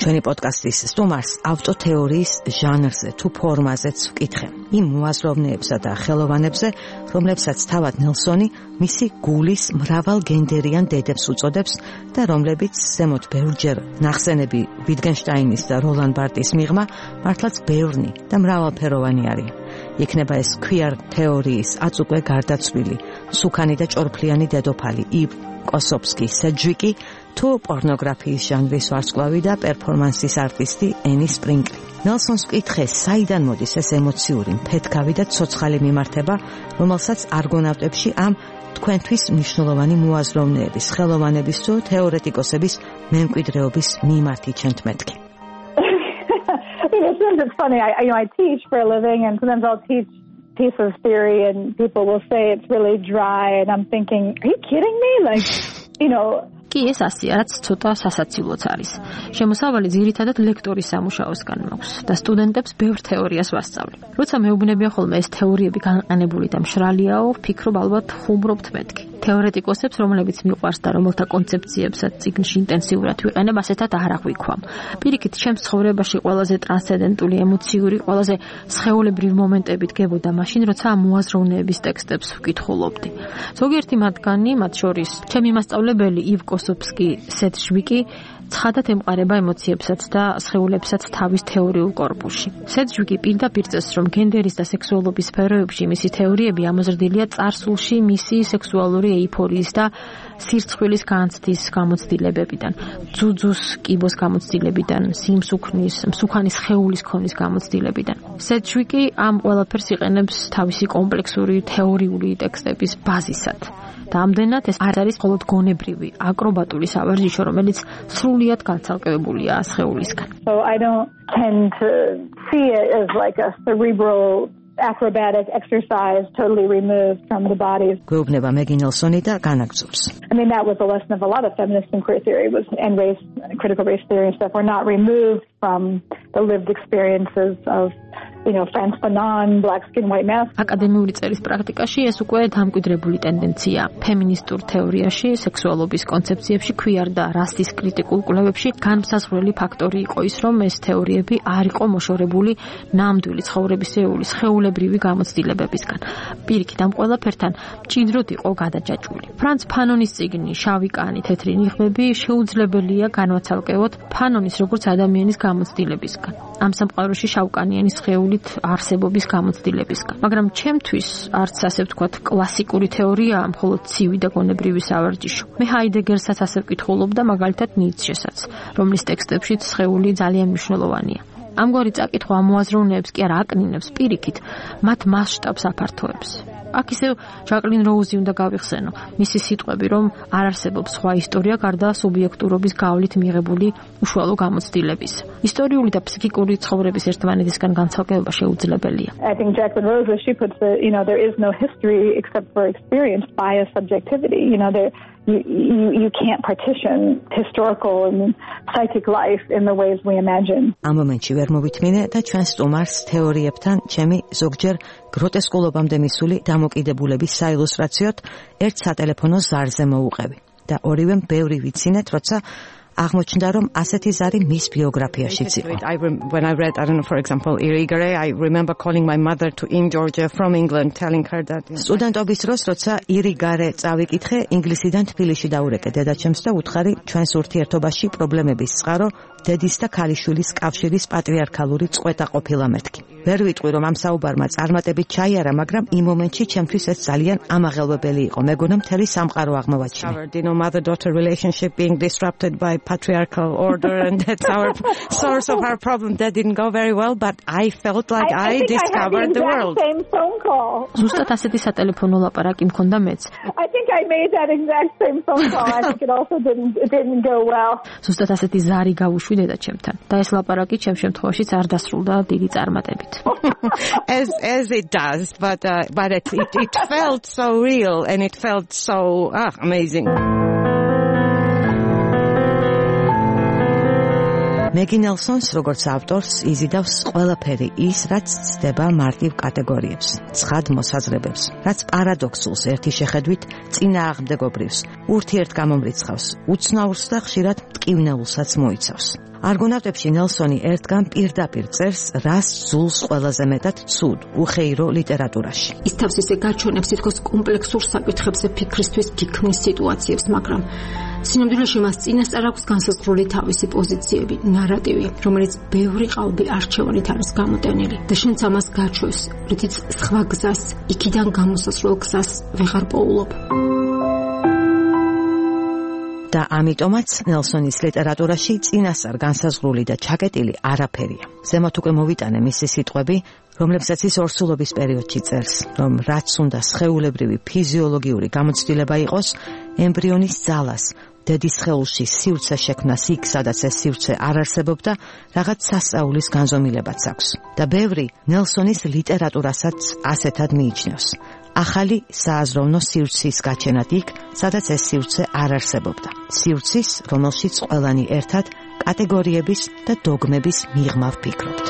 ჩვენი პოდკასტის სტუმარს ავტოთეორიის ჟანრზე თუ ფორმაზეც ვკითხე. იმ მოაზროვნეებსა და ხელოვანებზე, რომლებსაც თავად ნელსონი მისი გულის მრავალგენდერიან დედებს უწოდებს და რომლებიც ზემოთ ბევრჯერ ნახსენები ვიტგენშტაინის და როლან ბარტის მიღმა მართლაც ბევრნი და მრავალფეროვანი არიან. იქნება ეს queer თეორიის აწუკვე გარდაცვლილი, სუქანი და ჭორფლიანი დედოფალი ივ კოსოვსკი სეჯვიკი თუ პორნოგრაფიის ჟანრის ვარსკვლავი და პერფორმანსის არტისტი ენი სპრინგლი. ნელსონს ვკითხე, საიდან მოდის ეს ემოციური, მფეთქავი და ცოცხალი მიმართება, რომელსაც არგონავტებში ამ თქვენთვის მნიშვნელოვანი მოაზროვნეების, ხელოვანების თუ თეორეტიკოსების მემკვიდრეობის მიმართ იჩენთ მეთქი. It's funny. I, you know, I teach for a living, and sometimes I'll teach pieces of theory, and people will say it's really dry, and I'm thinking, are you kidding me? Like, you know. კი ეს ასია, რაც ცოტა სასაცილოც არის. შემოსავალი ძირითადად ლექტორის სამუშაოსგან მაქვს და სტუდენტებს ბევრ თეორიას ვასწავლი. როცა მეუბნებიან ხოლმე ეს თეორიები განყენებული და მშრალიაო, ვფიქრობ ალბათ ხუმრობთ მეთქი. თეორეტიკოსებს, რომლებიც მიყვარს და რომელთა კონცეფციებსაც წიგნში ინტენსიურად ვიყენებ, ასეთად არ აღვიქვამ. პირიქით, ჩემს ცხოვრებაში ყველაზე ტრანსცენდენტული, ემოციური, ყველაზე სხეულებრივი მომენტები დგებოდა მაშინ, როცა ამ მოაზროვნეების ტექსტებს ვკითხულობდი. ზოგიერთი მათგანი, მათ შორის ჩემი მასწავლებელი ივ კოსოვსკი სეჯვიკი ცხადად ემყარება ემოციებსაც და სხეულებსაც თავის თეორიულ კორპუსში. სეჯვიკი პირდაპირ წეს, რომ გენდერის და სექსუალობის სფეროებში მისი თეორიები ამოზრდილია წარსულში მისი სექსუალური ეიფორიის და სირცხვილის განცდის გამოცდილებებიდან, ძუძუს კიბოს გამოცდილებიდან, სიმსუქნის, მსუქანის ხეულის ქონის გამოცდილებიდან. სეჯვიკი ამ ყველაფერს იყენებს თავისი კომპლექსური თეორიული ტექსტების ბაზისად. და ამდენად ეს არ არის მხოლოდ გონებრივი, აკრობატული სავარჯიშო, რომელიც სრულიად განცალკევებულია სხეულისგან. So I don't tend to see it as like a cerebral acrobatic exercise totally removed from the body. გვეუბნება მეგი ნელსონი და განაგრძობს. I mean, that was the lesson of a lot of feminist and queer theory was and race, critical race theory and stuff were not removed from the lived experiences of you know, Frantz Fanon, black skin, white male. აკადემიური წერის პრაქტიკაში ეს უკვე დამკვიდრებული ტენდენცია. ფემინისტურ თეორიაში, სექსუალობის კონცეფციებში, queer და რასის კრიტიკულ კვლევებში განმსაზღვრელი ფაქტორი იყო ის, რომ ეს თეორიები არ იყო მოშორებული ნამდვილი ცხოვრებისეული სხეულებრივი გამოცდილებებისგან. პირიქით, ამ ყველაფერთან მჭიდროდ იყო გადაჯაჭვული. ფრანც ფანონის წიგნი „შავი კანი, თეთრი ნიღბები“ შეუძლებელია განვაცალკევოთ ფანონის როგორც ადამიანის გამოცდილებისგან. ამ სამყაროში შავკანიანი სხეულით არსებობის გამოცდილებისგან. მაგრამ ჩემთვის არც ასე ვთქვათ კლასიკური თეორიაა, მხოლოდ ცივი და გონებრივი სავარჯიშო. მე ჰაიდეგერსაც ასე ვკითხულობ და მაგალითად ნიცშესაც, რომლის ტექსტებშიც სხეული ძალიან მნიშვნელოვანია. ამგვარი წაკითხვა მოაზროვნეებს კი არ აკნინებს, პირიქით, მათ მასშტაბს აფართოებს. აქ ისევ ჟაკლინ როუზი უნდა გავიხსენო, მისი სიტყვები, რომ არ არსებობს სხვა ისტორია გარდა სუბიექტურობის გავლით მიღებული უშუალო გამოცდილების. ისტორიული და ფსიქიკური ცხოვრების ერთმანეთისგან განცალკევება შეუძლებელია. I think Jacqueline Rose, as she puts it, you know, there is no history except for experience, bias, subjectivity. You know, there you, you you can't partition historical and psychic life in the ways we imagine. ამ მომენტში ვერ მოვითმინე და ჩვენ სტუმარს თეორიებთან ჩემი ზოგჯერ გროტესკულობამდე მისული დამოკიდებულების საილუსტრაციოდ ერთ სატელეფონო ზარზე მოუყევი და ორივემ ბევრი ვიცინეთ, როცა აღმოჩნდა, რომ ასეთი ზარი მის ბიოგრაფიაშიც იყო. I when I read, I don't know, for example, Irigare, I remember calling my mother to in Georgia from England, telling her that. სტუდენტობის დროს, როცა ირიგარე წავიკითხე, ინგლისიდან თბილისში დაურეკე დედაჩემს და უთხარი ჩვენს ურთიერთობაში პრობლემების წყარო დედის და ქალიშვილის კავშირის პატრიარქალური წყვეტა ყოფილა მეთქი. ვერ ვიტყვი, რომ ამ საუბარმა წარმატებით ჩაიარა, მაგრამ იმ მომენტში ჩემთვის ეს ძალიან ამაღელვებელი იყო. მეგონა მთელი სამყარო აღმოვაჩინე. You know, mother-daughter relationship being disrupted by patriarchal order, and that's our source of our problem. That didn't go very well, but I felt like I, I, I discovered I the world. Same phone call. ზუსტად ასეთი სატელეფონო ლაპარაკი მქონდა მეც. I think I made that exact same phone call. I think it also didn't it didn't go well. ზუსტად ასეთი ზარი გავუშვი დედაჩემთან და ეს ლაპარაკი ჩემ შემთხვევაშიც არ დასრულდა დიდი წარმატებით. as as it does, but uh, but it, it it felt so real and it felt so ah, amazing. მეგი ნელსონს, როგორც ავტორს, იზიდავს ყველაფერი ის, რაც ცდება მარტივ კატეგორიებს, ცხად მოსაზრებებს, რაც პარადოქსულს ერთი შეხედვით წინააღმდეგობრივს, ურთიერთგამომრიცხავს, უცნაურს და ხშირად მტკივნეულსაც მოიცავს. არგონავტებში ნელსონი ერთგან პირდაპირ წერს, რას ძულს ყველაზე მეტად ცუდ, უხეირო ლიტერატურაში. ის თავს ისე გაჩვენებს თითქოს კომპლექსურ საკითხებზე ფიქრისთვის ფიქრის სიტუაციებს, მაგრამ სინამდვილეში მას წინასწარ აქვს განსაზღვრული თავისი პოზიციები, ნარატივი, რომელიც ბევრი ყალბი არჩევანით არის გამოტენილი და შენც ამას გაჩვევს, რითიც სხვა გზას, იქიდან გამოსასვლელ გზას ვეღარ პოულობ. და ამიტომაც ნელსონის ლიტერატურაში წინასწარ განსაზღვრული და ჩაკეტილი არაფერია. ზემოთ უკვე მოვიტანე მისი სიტყვები, რომლებსაც ის ორსულობის პერიოდში წერს, რომ რაც უნდა სხეულებრივი ფიზიოლოგიური გამოცდილება იყოს, ემბრიონის ძალას, დედის სხეულში სივრცე შექმნას იქ, სადაც ეს სივრცე არ არსებობდა, რაღაც სასწაულის განზომილებაც აქვს. და ბევრი ნელსონის ლიტერატურასაც ასეთად მიიჩნევს. ახალი სააზროვნო სივრცის გაჩენად იქ, სადაც ეს სივრცე არ არსებობდა. სივრცის, რომელშიც ყველანი ერთად კატეგორიების და დოგმების მიღმა ვფიქრობთ.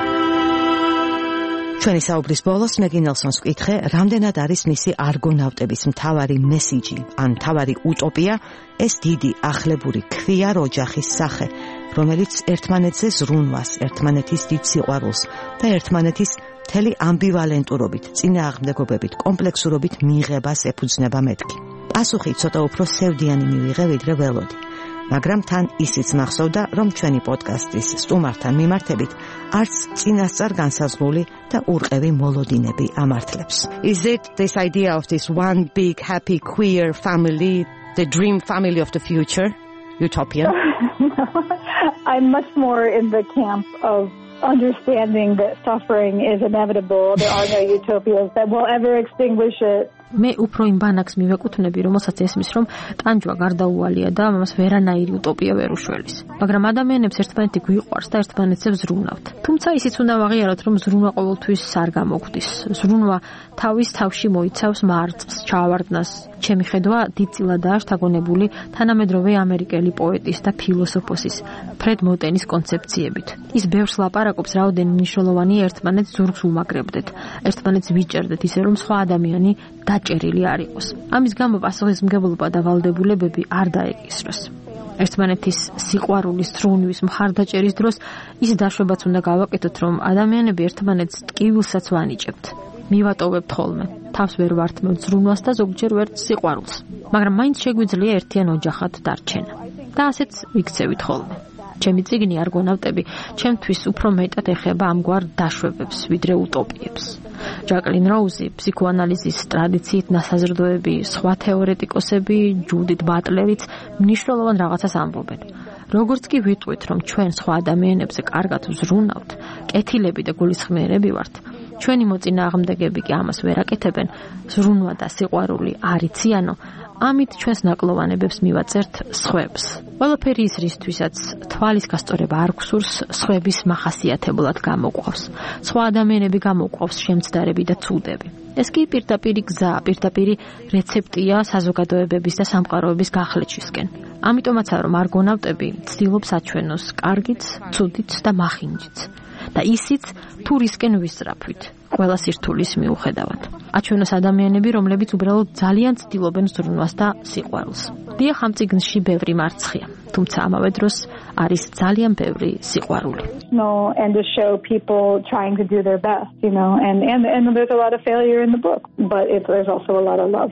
ჩვენი საუბრის ბოლოს მეგი ნელსონს ვკითხე, რამდენად არის მისი არგონავტების მთავარი მესიჯი, ან მთავარი უტოპია, ეს დიდი ახლებური ქვიარ ოჯახის სახე, რომელიც ერთმანეთზე ზრუნვას, ერთმანეთის დიდ სიყვარულს და ერთმანეთის მთელი ამბივალენტურობით, წინააღმდეგობებით, კომპლექსურობით მიღებას ეფუძნება მეთქი. პასუხი ცოტა უფრო სევდიანი მივიღე, ვიდრე ველოდი. მაგრამ თან ისიც მახსოვდა, რომ ჩვენი პოდკასტის სტუმართან მიმართებით არც წინასწარ განსაზღვრული და ურყევი მოლოდინები ამართლებს. Is it this idea of this one big happy queer family, the dream family of the future, utopia? I'm much more in the camp of understanding that suffering is inevitable. There are no utopias that will ever extinguish it. მე უფრო იმ ბანაკს მივეკუთვნები, რომელსაც ესმის, რომ ტანჯვა გარდაუვალია და ამას ვერანაირი უტოპია ვერ უშველის. მაგრამ ადამიანებს ერთმანეთი გვიყვარს და ერთმანეთზე ვზრუნავთ. თუმცა ისიც უნდა ვაღიაროთ, რომ ზრუნვა ყოველთვის არ გამოგვდის. ზრუნვა თავის თავში მოიცავს მარწყს, ჩავარდნას. ჩემი ხედვა დიდწილადაა შთაგონებული თანამედროვე ამერიკელი პოეტის და ფილოსოფოსის ფრედ მოტენის კონცეფციებით. ის ბევრს ლაპარაკობს, რაოდენი მნიშვნელოვანი ერთმანეთს ზურგს უმაგრებდეთ, ერთმანეთს ვიჭერდეთ, ისე რომ სხვა ადამიანი დაჭერილი არ იყოს. ამის გამო პასუხისმგებლობა და ვალდებულებები არ დაეკისროს. ერთმანეთის სიყვარულის, ზრუნვის, მხარდაჭერის დროს ის დაშვებაც უნდა გავაკეთოთ, რომ ადამიანები ერთმანეთს ტკივილსაც ვანიჭებთ. მივატოვებთ ხოლმე, თავს ვერ ვართმევთ ზრუნვას და ზოგჯერ ვერც სიყვარულს. მაგრამ მაინც შეგვიძლია ერთიან ოჯახად დარჩენა. და ასეც ვიქცევით ხოლმე. ჩემი წიგნი არგონავტები ჩემთვის უფრო მეტად ეხება ამგვარ დაშვებებს, ვიდრე უტოპიებს. ჯაკლინ როუზი, ფსიქოანალიზის ტრადიციით ნასაზრდოები, სხვა თეორეტიკოსები, ჯუდით ბატლერიც მნიშვნელოვან რაღაცას ამბობენ. როგორც კი ვიტყვით, რომ ჩვენ სხვა ადამიანებზე კარგად ვზრუნავთ, კეთილები და გულისხმიერები ვართ, ჩვენი მოწინააღმდეგები კი ამას ვერ აკეთებენ, ზრუნვა და სიყვარული არ იციანო, ამით ჩვენს ნაკლოვანებებს მივაწერთ სხვებს. ყველაფერი ის რისთვისაც თვალის გასწორება არ გვსურს, სხვების მახასიათებლად გამოყვავს. სხვა ადამიანები გამოყვავს შემცდარები და ცუდები. ეს კი პირდაპირი გზა, პირდაპირი რეცეპტია საზოგადოებების და სამყაროების გახლეჩისკენ. ამიტომაცაა, რომ არგონავტები ცდილობს აჩვენოს კარგიც, ცუდიც და მახინჯიც. და ისიც თუ რისკენ ვისწრაფვით, ყველა სირთულის მიუხედავად. აჩვენოს ადამიანები, რომლებიც უბრალოდ ძალიან ცდილობენ ზრუნვას და სიყვარულს. დიახ, ამ წიგნში ბევრი მარცხია, თუმცა ამავე დროს არის ძალიან ბევრი სიყვარული. No, and to show people trying to do their best, you know, and and and there's a lot of failure in the book, but it, there's also a lot of love.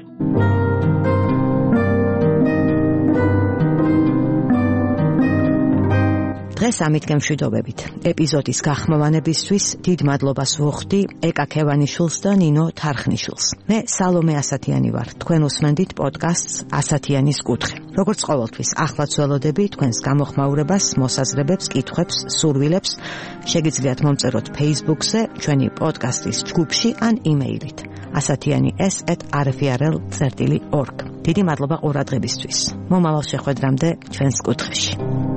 დღეს ამით გემშვიდობებით. ეპიზოდის გახმოვანებისთვის დიდ მადლობას ვუხდი ეკა ქევანიშვილს და ნინო თარხნიშვილს. მე სალომე ასათიანი ვარ. თქვენ უსმენდით პოდკასტს ასათიანის კუთხე. როგორც ყოველთვის, ახლაც ველოდები თქვენს გამოხმაურებას, მოსაზრებებს, კითხვებს, სურვილებს. შეგიძლიათ მომწეროთ Facebook-ზე, ჩვენი პოდკასტის ჯგუფში ან იმეილით. ასათიანი s at r f r l dot org. დიდი მადლობა ყურადღებისთვის. მომავალ შეხვედრამდე ჩვენს კუთხეში.